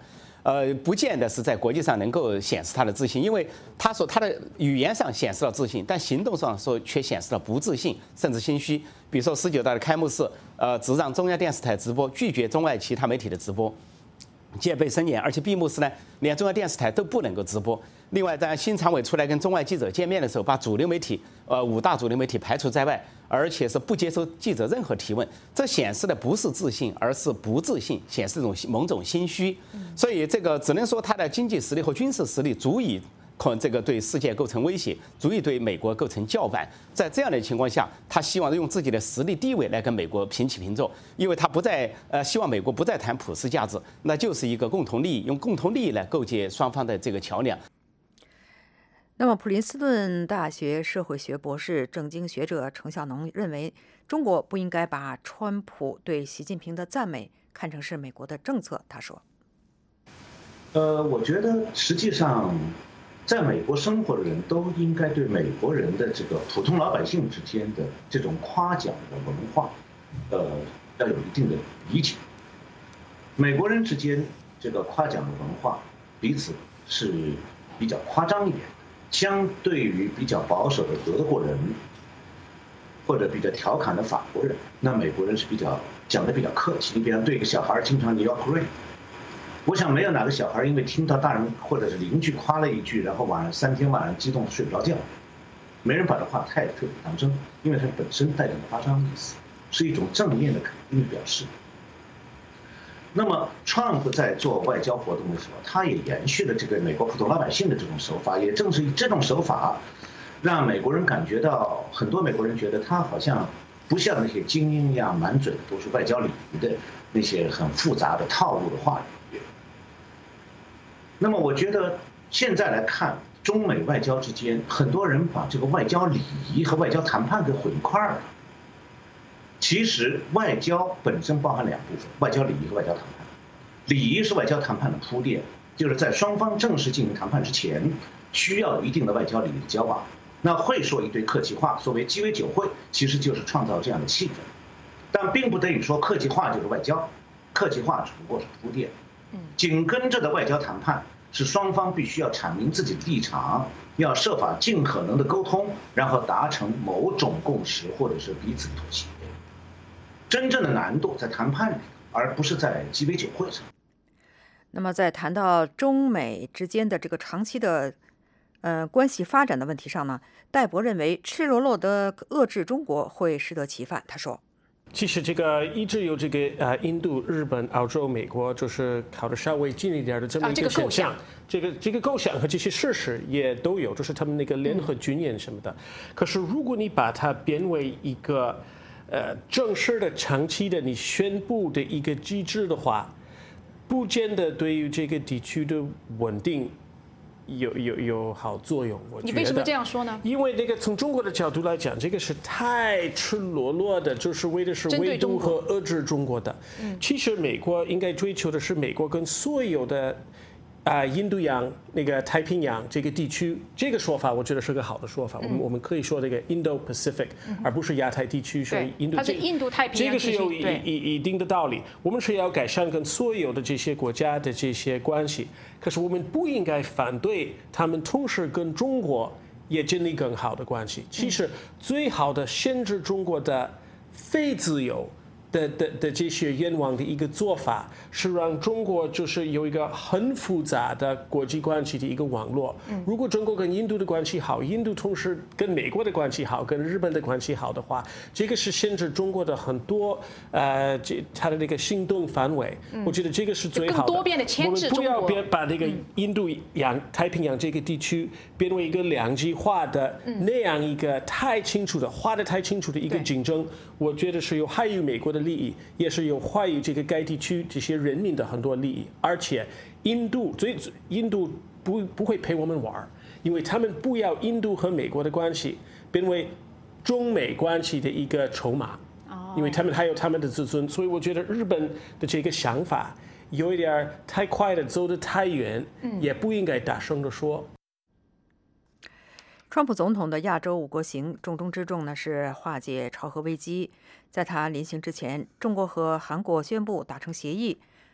呃，不见得是在国际上能够显示他的自信，因为他说他的语言上显示了自信，但行动上说却显示了不自信，甚至心虚。比如说十九大的开幕式，呃，只让中央电视台直播，拒绝中外其他媒体的直播，戒备森严，而且闭幕式呢，连中央电视台都不能够直播。另外，在新常委出来跟中外记者见面的时候，把主流媒体，呃，五大主流媒体排除在外，而且是不接受记者任何提问。这显示的不是自信，而是不自信，显示一种某种心虚。所以，这个只能说他的经济实力和军事实力足以可这个对世界构成威胁，足以对美国构成叫板。在这样的情况下，他希望用自己的实力地位来跟美国平起平坐，因为他不再呃希望美国不再谈普世价值，那就是一个共同利益，用共同利益来构建双方的这个桥梁。 那么，普林斯顿大学社会学博士、政经学者程孝农认为，中国不应该把川普对习近平的赞美看成是美国的政策。他说：“ 呃，我觉得实际上，在美国生活的人都应该对美国人的这个普通老百姓之间的这种夸奖的文化，呃，要有一定的理解。美国人之间这个夸奖的文化，彼此是比较夸张一点。”相对于比较保守的德国人，或者比较调侃的法国人，那美国人是比较讲的比较客气。你比方对一个小孩经常你要 great， 我想没有哪个小孩因为听到大人或者是邻居夸了一句，然后晚上三天晚上激动睡不着觉，没人把这话太特别当真，因为它本身带着夸张意思，是一种正面的肯定的表示。那么 Trump 在做外交活动的时候，他也延续了这个美国普通老百姓的这种手法，也正是这种手法，让美国人感觉到，很多美国人觉得他好像不像那些精英一样满嘴的都是外交礼仪的那些很复杂的套路的话语。那么我觉得现在来看，中美外交之间，很多人把这个外交礼仪和外交谈判给混一块儿了。其实外交本身包含两部分，外交礼仪和外交谈判。礼仪是外交谈判的铺垫，就是在双方正式进行谈判之前，需要有一定的外交礼仪的交往。那会说一堆客气话，所谓鸡尾酒会，其实就是创造这样的气氛。但并不等于说客气话就是外交，客气话只不过是铺垫。紧跟着的外交谈判是双方必须要阐明自己的立场，要设法尽可能的沟通，然后达成某种共识或者是彼此妥协。真正的难度在谈判里，而不是在鸡尾酒会上。 那么，在谈到中美之间的这个长期的呃关系发展的问题上呢，戴博认为赤裸裸的遏制中国会适得其反。他说：“ 其实这个一直有这个呃印度、日本、澳洲、美国，就是靠得稍微近一点的这么一个现象。这个这个构想和这些事实也都有，就是他们那个联合军演什么的。可是如果你把它变为一个呃，正式的、长期的，你宣布的一个机制的话，不见得对于这个地区的稳定有有有好作用。我觉得你为什么这样说呢？ 因为那个从中国的角度来讲，这个是太赤裸裸的，就是为的是围堵和遏制中国的。嗯、其实美国应该追求的是美国跟所有的。啊、呃，印度洋那个太平洋这个地区，这个说法我觉得是个好的说法。嗯、我们我们可以说这个 Indo-Pacific，、嗯、而不是亚太地区。所以印度它是印度太平洋地区， 这个是有一一一定的道理。我们是要改善跟所有的这些国家的这些关系，可是我们不应该反对他们同时跟中国也建立更好的关系。其实最好的限制中国的非自由。的的的这些愿望的一个做法是让中国就是有一个很复杂的国际关系的一个网络。如果中国跟印度的关系好，印度同时跟美国的关系好，跟日本的关系好的话，这个是限制中国的很多呃这它的那个行动范围。我觉得这个是最好的。 更多变的牵制中国。 我们不要别把那个印度洋太平洋这个地区变为一个两极化的那样一个太清楚的画的太清楚的一个竞争，我觉得是有害于美国的利益，也是有坏于这个该地区这些人民的很多利益。而且印度最印度不不会陪我们玩，因为他们不要印度和美国的关系变为中美关系的一个筹码，因为他们还有他们的自尊。所以我觉得日本的这个想法有一点太快的走得太远，也不应该大声地说。 川普总统的亚洲五国行重中之重呢是化解朝核危机。在他临行之前，中国和韩国宣布达成协议，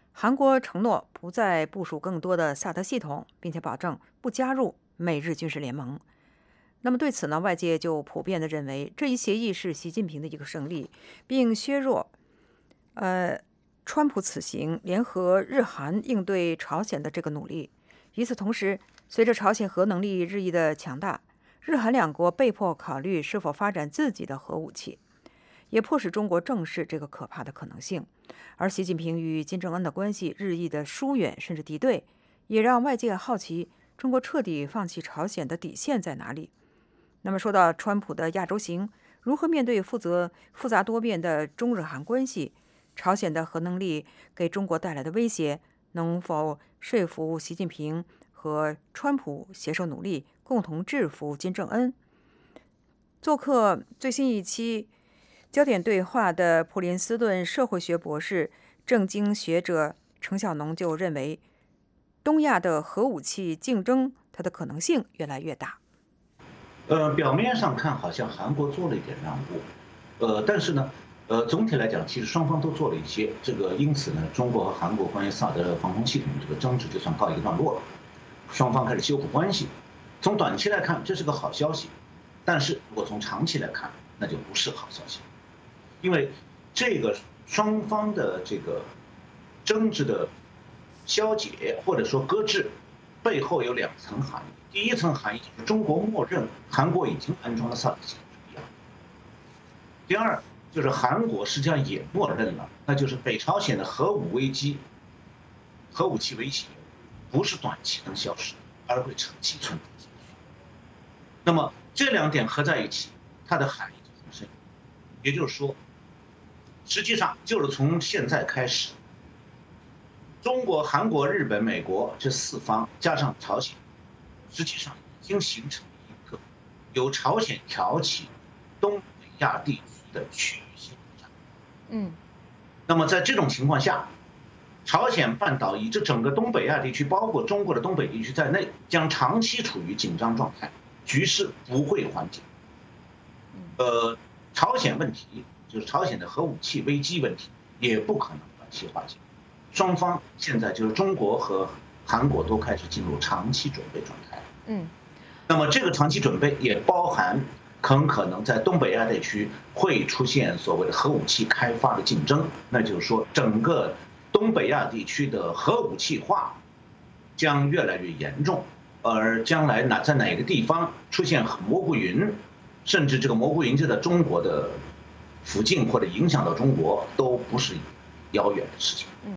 韩国承诺不再部署更多的萨德系统，并且保证不加入美日军事联盟。那么对此呢，外界就普遍的认为这一协议是习近平的一个胜利，并削弱呃川普此行联合日韩应对朝鲜的这个努力。与此同时，随着朝鲜核能力日益的强大，日韩两国被迫考虑是否发展自己的核武器，也迫使中国正视这个可怕的可能性。而习近平与金正恩的关系日益的疏远甚至敌对，也让外界好奇中国彻底放弃朝鲜的底线在哪里。那么说到川普的亚洲行，如何面对负责复杂多变的中日韩关系，朝鲜的核能力给中国带来的威胁，能否说服习近平和川普携手努力，共同制服金正恩？做客最新一期焦点对话的普林斯顿社会学博士、政经学者程晓农就认为，东亚的核武器竞争，它的可能性越来越大。 呃，表面上看好像韩国做了一点让步，呃，但是呢，呃，总体来讲，其实双方都做了一些。这个因此呢，中国和韩国关于萨德防空系统这个争执就算告一个段落了，双方开始修复关系。从短期来看，这是个好消息，但是如果从长期来看，那就不是好消息，因为这个双方的这个争执的消解或者说搁置，背后有两层含义。第一层含义就是中国默认韩国已经安装了萨德系统是一样。第二就是韩国实际上也默认了，那就是北朝鲜的核武危机、核武器威胁不是短期能消失，而会长期存在。那么这两点合在一起，它的含义就很深。也就是说，实际上就是从现在开始，中国、韩国、日本、美国这四方加上朝鲜，实际上已经形成一个由朝鲜挑起东北亚地区的区域性战。 嗯， 那么在这种情况下，朝鲜半岛以至整个东北亚地区，包括中国的东北地区在内，将长期处于紧张状态，局势不会缓解。呃，朝鲜问题就是朝鲜的核武器危机问题，也不可能短期化解。双方现在就是中国和韩国都开始进入长期准备状态。 嗯， 那么这个长期准备也包含很可能在东北亚地区会出现所谓的核武器开发的竞争，那就是说整个东北亚地区的核武器化将越来越严重，而将来哪在哪个地方出现蘑菇云，甚至这个蘑菇云就在中国的附近或者影响到中国，都不是遥远的事情。 嗯，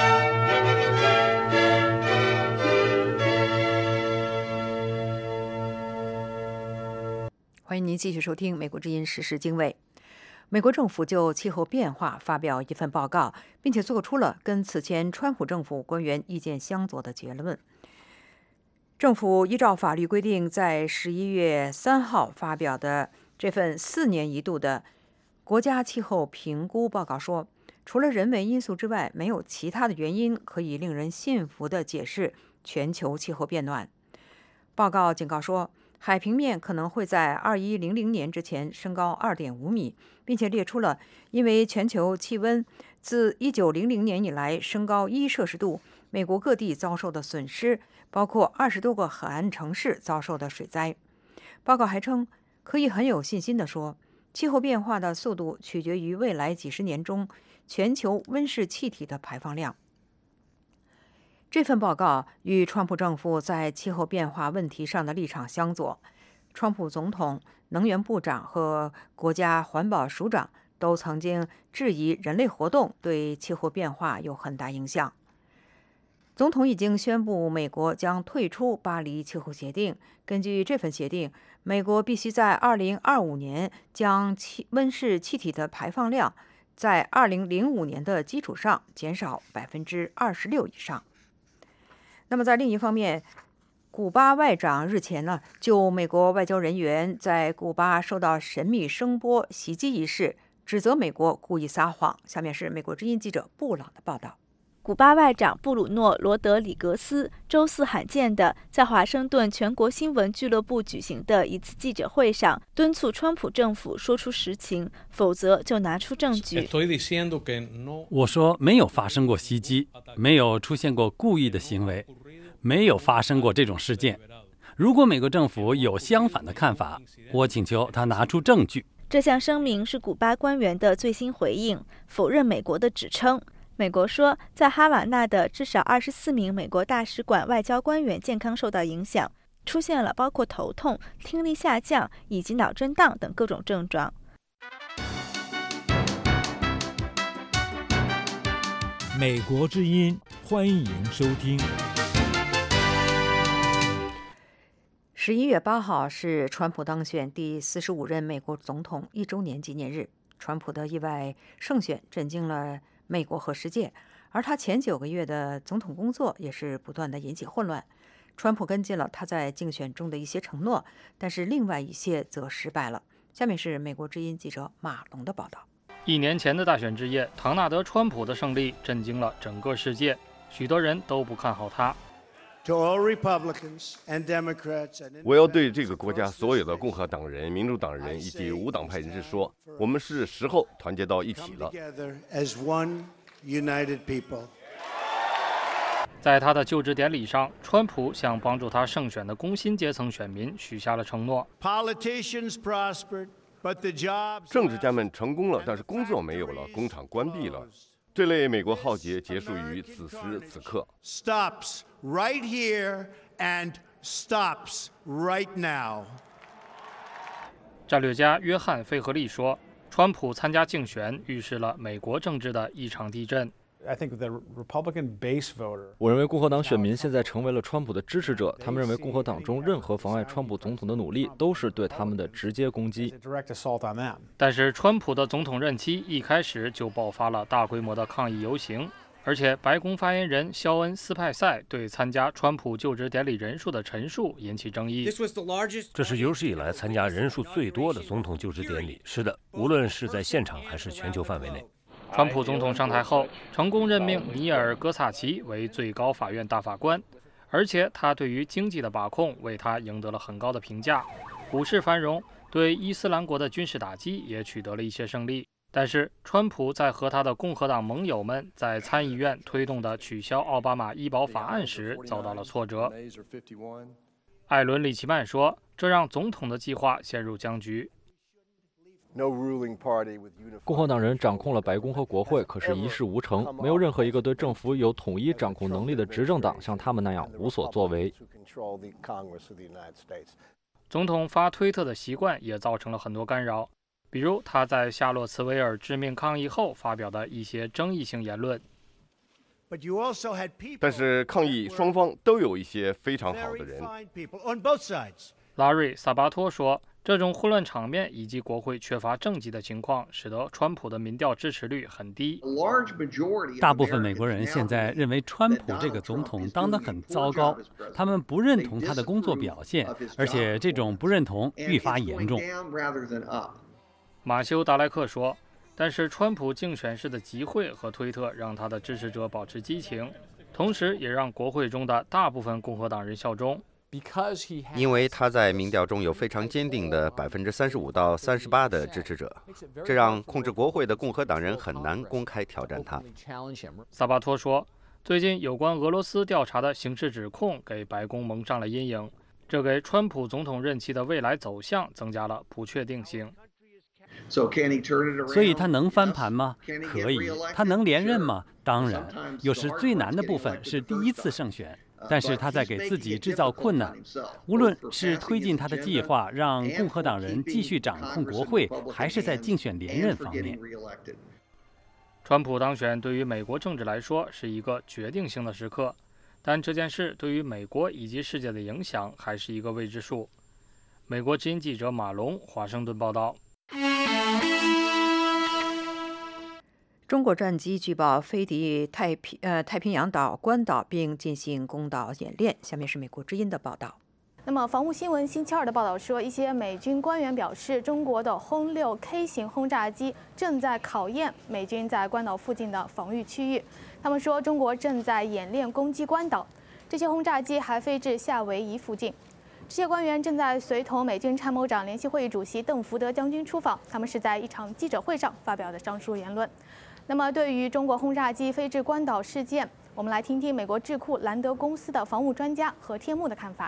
欢迎您继续收听《美国之音时事经纬》。美国政府就气候变化发表一份报告，并且做出了跟此前川普政府官员意见相左的结论。政府依照法律规定，在十一月三号发表的这份四年一度的国家气候评估报告说，除了人为因素之外，没有其他的原因可以令人信服地解释全球气候变暖。报告警告说，海平面可能会在二一零零年之前升高 二点五米，并且列出了因为全球气温自一九零零年以来升高一摄氏度，美国各地遭受的损失，包括二十多个海岸城市遭受的水灾。报告还称，可以很有信心地说，气候变化的速度取决于未来几十年中全球温室气体的排放量。这份报告与川普政府在气候变化问题上的立场相左。川普总统、能源部长和国家环保署长都曾经质疑人类活动对气候变化有很大影响。总统已经宣布美国将退出巴黎气候协定。根据这份协定，美国必须在二零二五年将气温室气体的排放量在二零零五年的基础上减少百分之二十六以上。那么在另一方面，古巴外长日前呢就美国外交人员在古巴受到神秘声波袭击一事，指责美国故意撒谎。下面是美国之音记者布朗的报道。 古巴外长布鲁诺·罗德里格斯周四罕见地在华盛顿全国新闻俱乐部举行的一次记者会上，敦促川普政府说出实情，否则就拿出证据。 我说没有发生过袭击，没有出现过故意的行为，没有发生过这种事件。如果美国政府有相反的看法，我请求他拿出证据。 这项声明是古巴官员的最新回应，否认美国的指称。美国说，在哈瓦那的至少二十四名美国大使馆外交官员健康受到影响，出现了包括头痛、听力下降以及脑震荡等各种症状。 美国之音，欢迎收听。 十一月八号是川普当选第四十五任美国总统一周年纪念日。川普的意外胜选震惊了美国和世界，而他前九个月的总统工作也是不断的引起混乱。川普跟进了他在竞选中的一些承诺，但是另外一些则失败了。下面是美国之音记者马龙的报道。 一年前的大选之夜，唐纳德·川普的胜利震惊了整个世界，许多人都不看好他。 我要对这个国家所有的共和党人、民主党人以及无党派人士说，我们是时候团结到一起了。 在他的就职典礼上，川普向帮助他胜选的工薪阶层选民许下了承诺。 政治家们成功了，但是工作没有了，工厂关闭了。这类美国浩劫结束于此时此刻。 Stops right here and stops right now. 战略家约翰·费荷利说，川普参加竞选预示了美国政治的一场地震。 我认为共和党选民现在成为了川普的支持者，他们认为共和党中任何妨碍川普总统的努力都是对他们的直接攻击。 但是川普的总统任期一开始就爆发了大规模的抗议游行，而且白宫发言人肖恩·斯派塞对参加川普就职典礼人数的陈述引起争议。 这是有史以来参加人数最多的总统就职典礼。是的，无论是在现场还是全球范围内。 川普总统上台后，成功任命尼尔·戈萨奇为最高法院大法官，而且他对于经济的把控为他赢得了很高的评价。股市繁荣，对伊斯兰国的军事打击也取得了一些胜利。但是，川普在和他的共和党盟友们在参议院推动的取消奥巴马医保法案时遭到了挫折。艾伦·里奇曼说，这让总统的计划陷入僵局。 共和党人掌控了白宫和国会，可是一事无成，没有任何一个对政府有统一掌控能力的执政党像他们那样无所作为。 总统发推特的习惯也造成了很多干扰，比如他在夏洛茨维尔致命抗议后发表的一些争议性言论。 但是抗议双方都有一些非常好的人。 拉瑞·萨巴托说，这种混乱场面以及国会缺乏政绩的情况，使得川普的民调支持率很低。 大部分美国人现在认为川普这个总统当得很糟糕，他们不认同他的工作表现，而且这种不认同愈发严重。 马修·达莱克说，但是川普竞选时的集会和推特让他的支持者保持激情，同时也让国会中的大部分共和党人效忠。 因为他在民调中有非常坚定的百分之三十五到三十八的支持者，这让控制国会的共和党人很难公开挑战他。 萨巴托说，最近有关俄罗斯调查的刑事指控给白宫蒙上了阴影，这给川普总统任期的未来走向增加了不确定性。 所以他能翻盘吗？可以。他能连任吗？当然。有时最难的部分是第一次胜选。但是他在给自己制造困难，无论是推进他的计划让共和党人继续掌控国会，还是在竞选连任方面。 川普当选对于美国政治来说是一个决定性的时刻，但这件事对于美国以及世界的影响还是一个未知数。美国之音记者马龙，华盛顿报道。 中国战机据报飞抵太平呃太平洋岛关岛，并进行攻岛演练。下面是美国之音的报道。 那么，防务新闻星期二的报道说，一些美军官员表示，中国的轰六 K 型轰炸机正在考验美军在关岛附近的防御区域。他们说，中国正在演练攻击关岛，这些轰炸机还飞至夏威夷附近。这些官员正在随同美军参谋长联席会议主席邓福德将军出访，他们是在一场记者会上发表的上述言论。那么，对于中国轰炸机飞至关岛事件，我们来听听美国智库兰德公司的防务专家何天木的看法。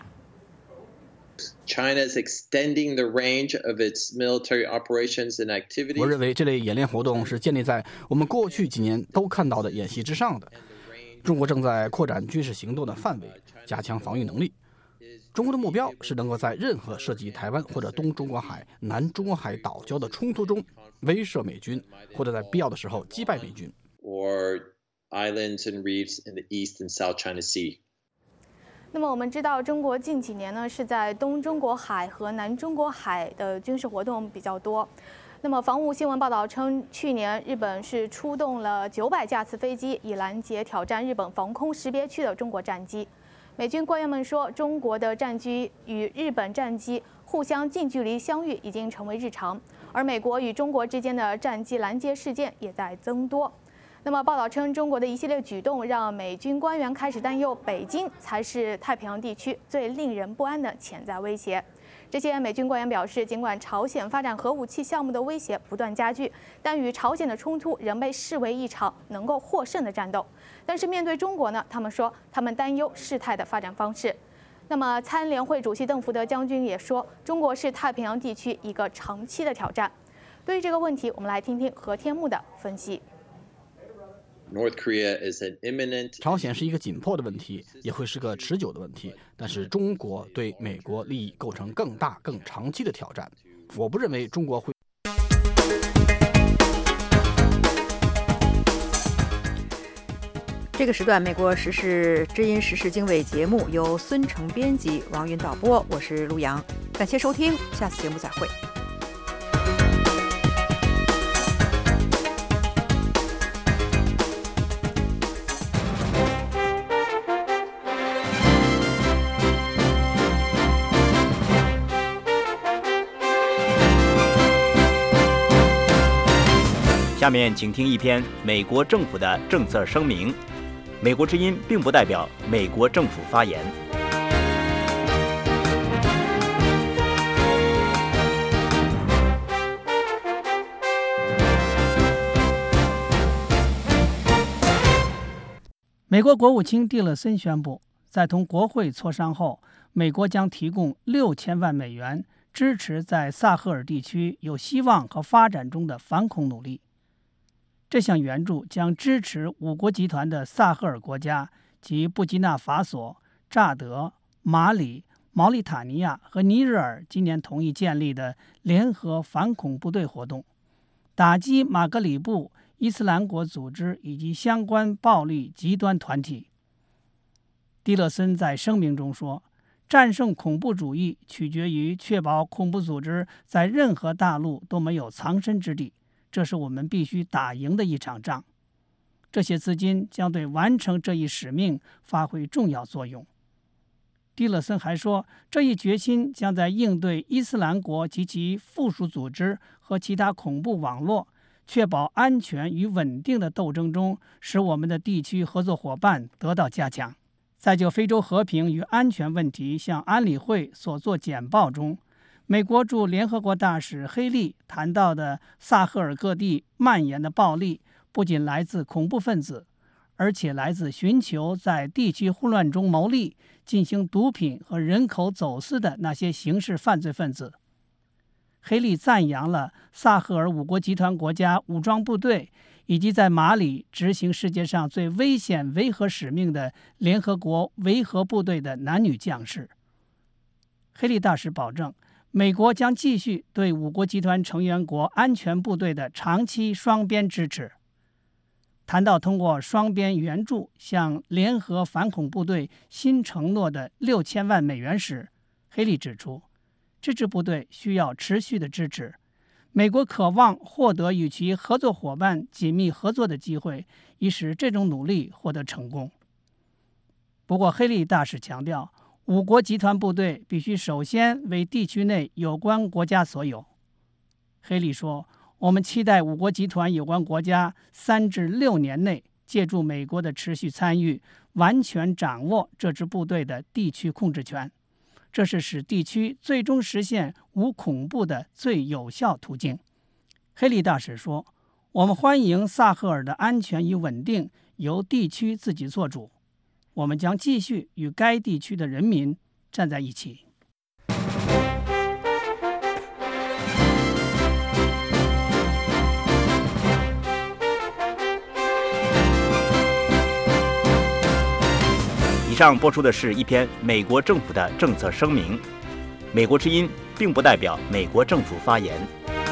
China is extending the range of its military operations and activities. 我认为这类演练活动是建立在我们过去几年都看到的演习之上的。中国正在扩展军事行动的范围，加强防御能力。中国的目标是能够在任何涉及台湾或者东中国海、南中国海岛礁的冲突中威慑美军，或者在必要的时候击败美军。 Or islands and reefs in the East and South China Sea. 那么我们知道，中国近几年呢是在东中国海和南中国海的军事活动比较多。那么防务新闻报道称，去年日本是出动了九百架次飞机，以拦截挑战日本防空识别区的中国战机。美军官员们说，中国的战机与日本战机互相近距离相遇已经成为日常，而美国与中国之间的战机拦截事件也在增多。那么报道称，中国的一系列举动让美军官员开始担忧，北京才是太平洋地区最令人不安的潜在威胁。这些美军官员表示，尽管朝鲜发展核武器项目的威胁不断加剧，但与朝鲜的冲突仍被视为一场能够获胜的战斗。但是面对中国呢，他们说他们担忧事态的发展方式。那么参联会主席邓福德将军也说，中国是太平洋地区一个长期的挑战。对于这个问题，我们来听听何天木的分析。 North Korea is an imminent. 朝鲜是一个紧迫的问题，也会是个持久的问题。但是中国对美国利益构成更大、更长期的挑战。我不认为中国会。 这个时段，美国时事知音时事经纬节目由孙成编辑，王云导播，我是陆阳，感谢收听，下次节目再会。 下面请听一篇美国政府的政策声明。美国之音并不代表美国政府发言。 美国国务卿蒂勒森宣布，在同国会磋商后，美国将提供六千万美元支持在萨赫尔地区有希望和发展中的反恐努力。这项援助将支持五国集团的萨赫尔国家及布基纳法索、乍得、马里、毛里塔尼亚和尼日尔今年同意建立的联合反恐部队活动，打击马格里布伊斯兰国组织以及相关暴力极端团体。蒂勒森在声明中说，战胜恐怖主义取决于确保恐怖组织在任何大陆都没有藏身之地，这是我们必须打赢的一场仗。这些资金将对完成这一使命发挥重要作用。蒂勒森还说，这一决心将在应对伊斯兰国及其附属组织和其他恐怖网络，确保安全与稳定的斗争中，使我们的地区合作伙伴得到加强。在就非洲和平与安全问题向安理会所作简报中，美国驻联合国大使黑利谈到的萨赫尔各地蔓延的暴力，不仅来自恐怖分子，而且来自寻求在地区混乱中牟利、进行毒品和人口走私的那些刑事犯罪分子。黑利赞扬了萨赫尔五国集团国家武装部队以及在马里执行世界上最危险维和使命的联合国维和部队的男女将士。黑利大使保证，美国将继续对五国集团成员国安全部队的长期双边支持。谈到通过双边援助向联合反恐部队新承诺的六千万美元时，黑利指出，这支部队需要持续的支持。美国渴望获得与其合作伙伴紧密合作的机会，以使这种努力获得成功。不过，黑利大使强调， 五国集团部队必须首先为地区内有关国家所有。黑利说，我们期待五国集团有关国家三至六年内借助美国的持续参与，完全掌握这支部队的地区控制权。这是使地区最终实现无恐怖的最有效途径。黑利大使说，我们欢迎萨赫尔的安全与稳定由地区自己做主，我们将继续与该地区的人民站在一起。 以上播出的是一篇美国政府的政策声明。美国之音并不代表美国政府发言。